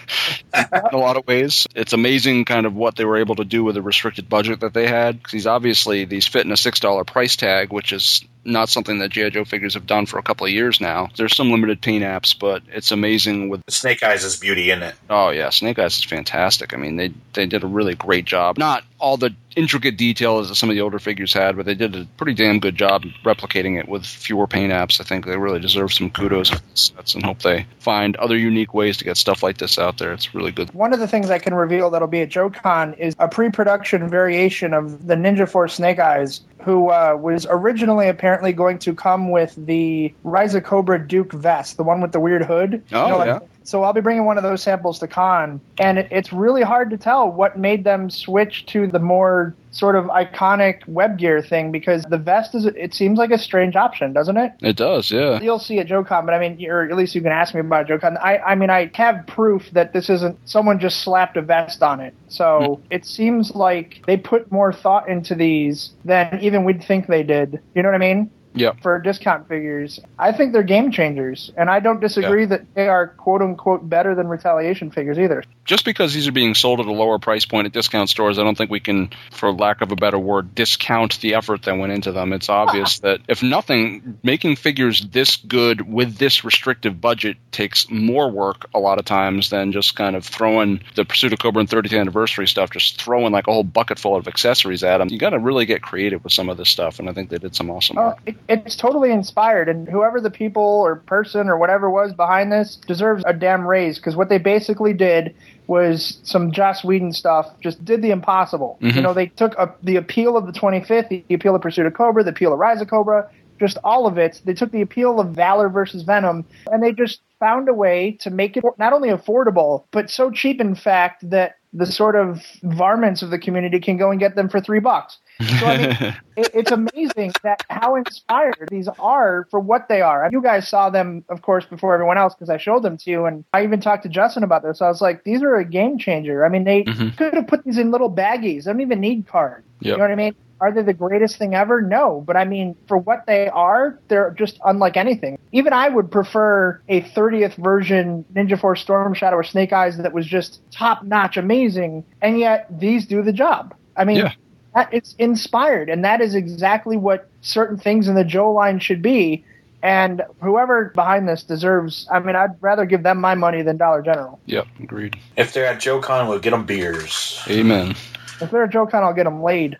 in a lot of ways. It's amazing kind of what they were able to do with the restricted budget that they had. Because he's obviously, these fit in a six dollar price tag, which is not something that G I. Joe figures have done for a couple of years now. There's some limited paint apps, but it's amazing with Snake Eyes' is beauty in it. Oh yeah, Snake Eyes is fantastic. I mean, they they did a really great job. Not all the intricate details that some of the older figures had, but they did a pretty damn good job replicating it with fewer paint apps. I think they really deserve some kudos for the sets, and hope they find other unique ways to get stuff like this out there. It's really good. One of the things I can reveal that'll be at JoeCon is a pre-production variation of the Ninja Force Snake Eyes, who uh, was originally apparently going to come with the Rise of Cobra Duke vest, the one with the weird hood. Oh, you know, like, yeah. So I'll be bringing one of those samples to con, and it, it's really hard to tell what made them switch to the more sort of iconic web gear thing, because the vest is, it seems like a strange option, doesn't it? It does, yeah. You'll see at JoeCon, but I mean, or at least you can ask me about JoeCon. I, I mean, I have proof that this isn't someone just slapped a vest on it. So mm. it seems like they put more thought into these than even we'd think they did. You know what I mean? Yeah. For discount figures. I think they're game changers, and I don't disagree yeah. that they are quote-unquote better than Retaliation figures either. Just because these are being sold at a lower price point at discount stores, I don't think we can, for lack of a better word, discount the effort that went into them. It's obvious that, if nothing, making figures this good with this restrictive budget takes more work a lot of times than just kind of throwing the Pursuit of Cobra and thirtieth anniversary stuff, just throwing like a whole bucket full of accessories at them. You got to really get creative with some of this stuff, and I think they did some awesome oh, work. It, it's totally inspired, and whoever the people or person or whatever was behind this deserves a damn raise, because what they basically did was some Joss Whedon stuff, just did the impossible. Mm-hmm. You know, they took a, the appeal of the twenty-fifth, the appeal of Pursuit of Cobra, the appeal of Rise of Cobra, just all of it. They took the appeal of Valor versus Venom, and they just found a way to make it not only affordable, but so cheap, in fact, that the sort of varmints of the community can go and get them for three bucks. So, I mean, it, it's amazing that how inspired these are for what they are. You guys saw them, of course, before everyone else, because I showed them to you, and I even talked to Justin about this. I was like, these are a game changer. I mean, they mm-hmm. could have put these in little baggies. They don't even need cards. Yep. You know what I mean? Are they the greatest thing ever? No. But I mean, for what they are, they're just unlike anything. Even I would prefer a thirtieth version Ninja Force Storm Shadow or Snake Eyes that was just top-notch amazing, and yet these do the job. I mean, yeah. that, it's inspired, and that is exactly what certain things in the Joe line should be. And whoever behind this deserves, I mean, I'd rather give them my money than Dollar General. Yep, agreed. If they're at JoeCon, we'll get them beers. Amen. If they're at JoeCon, I'll get them laid.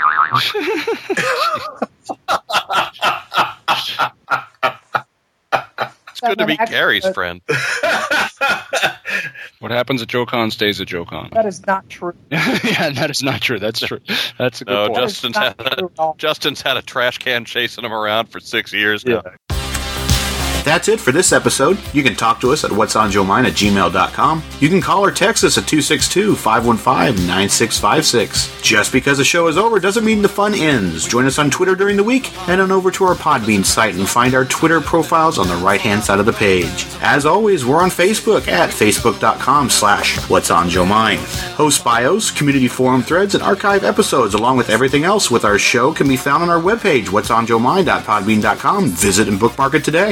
It's good to be Gary's friend. What happens at JoeCon stays at JoeCon. That is not true. Yeah, that is not true. That's true. That's a good no, point. Justin's had, a, Justin's had a trash can chasing him around for six years now. Yeah. That's it for this episode. You can talk to us at what's on joe mind at gmail dot com. You can call or text us at two six two, five one five, nine six five six. Just because the show is over doesn't mean the fun ends. Join us on Twitter during the week. Head on over to our Podbean site and find our Twitter profiles on the right-hand side of the page. As always, we're on Facebook at facebook dot com slash what's on joe mind. Host bios, community forum threads, and archive episodes, along with everything else with our show, can be found on our webpage, what's on joe mind dot podbean dot com. Visit and bookmark it today. Down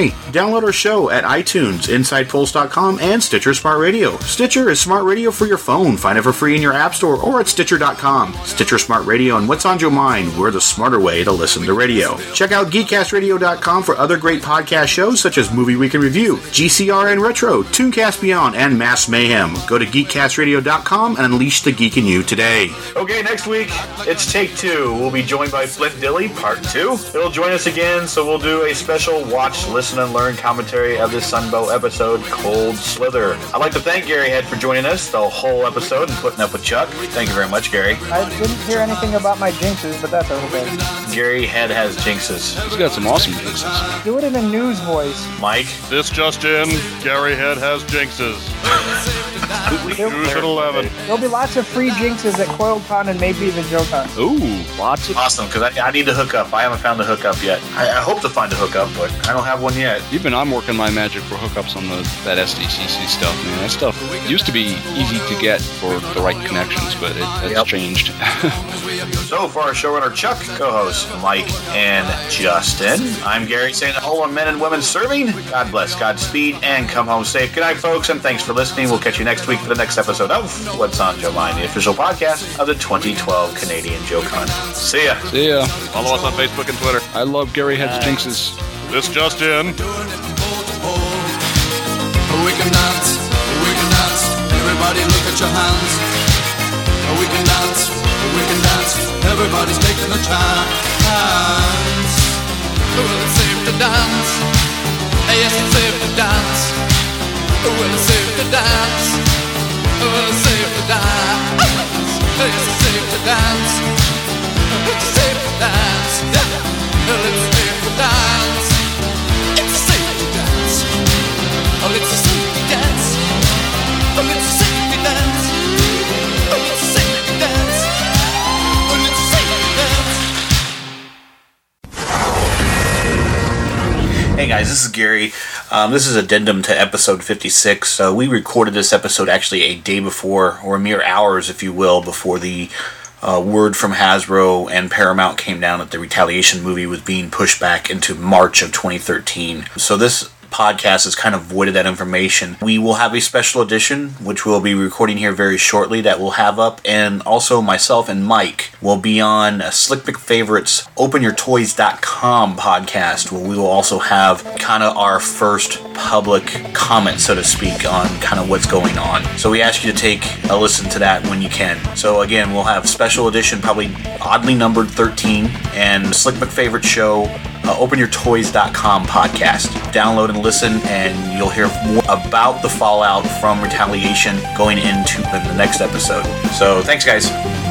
download our show at iTunes, inside pulse dot com, and Stitcher Smart Radio. Stitcher is smart radio for your phone. Find it for free in your app store or at Stitcher dot com. Stitcher Smart Radio and What's on Joe Mind, we're the smarter way to listen to radio. Check out geek cast radio dot com for other great podcast shows such as Movie Week in Review, G C R N Retro, Tooncast Beyond, and Mass Mayhem. Go to geek cast radio dot com and unleash the geek in you today. Okay, next week, it's Take Two. We'll be joined by Flint Dilly, Part two. It'll join us again, so we'll do a special watch, listen, and learn commentary of this Sunbow episode, Cold Slither. I'd like to thank Gary Head for joining us the whole episode and putting up with Chuck. Thank you very much, Gary. I didn't hear anything about my jinxes, but that's okay. Gary Head has jinxes. He's got some awesome jinxes. Do it in a news voice. Mike? This just in, Gary Head has jinxes. News at eleven. There'll be lots of free jinxes at CoilCon and maybe even JoeCon. Ooh, lots of... Awesome, because I, I need to hook up. I haven't found the hookup yet. I, I hope to find a hookup, but I don't have one yet. Even I'm working my magic for hookups on the, that S D C C stuff, man. That stuff used to be easy to get for the right connections, but it, it's Yep. changed. So, for our showrunner Chuck, co-host Mike, and Justin, I'm Gary saying all our men and women serving. God bless, Godspeed, and come home safe. Good night, folks, and thanks for listening. We'll catch you next week for the next episode of What's on Joe Mind, the official podcast of the twenty twelve Canadian JoeCon. See ya. See ya. Follow us on Facebook and Twitter. I love Gary Head's jinxes. This just in. We can dance, we can dance, everybody look at your hands. We can dance, we can dance, everybody's taking a chance. Well, it's safe to dance, yes, it's safe to dance. Well, it's safe to dance, well, it's safe to dance. Yes, it's safe to dance, it's safe to dance. Well, it's safe to dance, it's safe to dance. Oh, it's a safety dance. Oh, it's a safety dance. Oh, it's a safety dance. Oh, it's a safety dance. Hey guys, this is Gary. Um, this is addendum to episode fifty-six. Uh, we recorded this episode actually a day before, or mere hours, if you will, before the uh, word from Hasbro and Paramount came down that the Retaliation movie was being pushed back into March of twenty thirteen. So this podcast has kind of voided that information. We will have a special edition, which we'll be recording here very shortly, that we'll have up, and also myself and Mike will be on uh, Slick McFavorite's Open Your Toys dot com podcast, where we will also have kind of our first public comment, so to speak, on kind of what's going on. So we ask you to take a listen to that when you can. So again, we'll have special edition, probably oddly numbered thirteen, and Slick McFavorite show, Uh, Open Your Toys dot com podcast. Download and listen, and you'll hear more about the fallout from Retaliation going into the next episode. So, thanks, guys.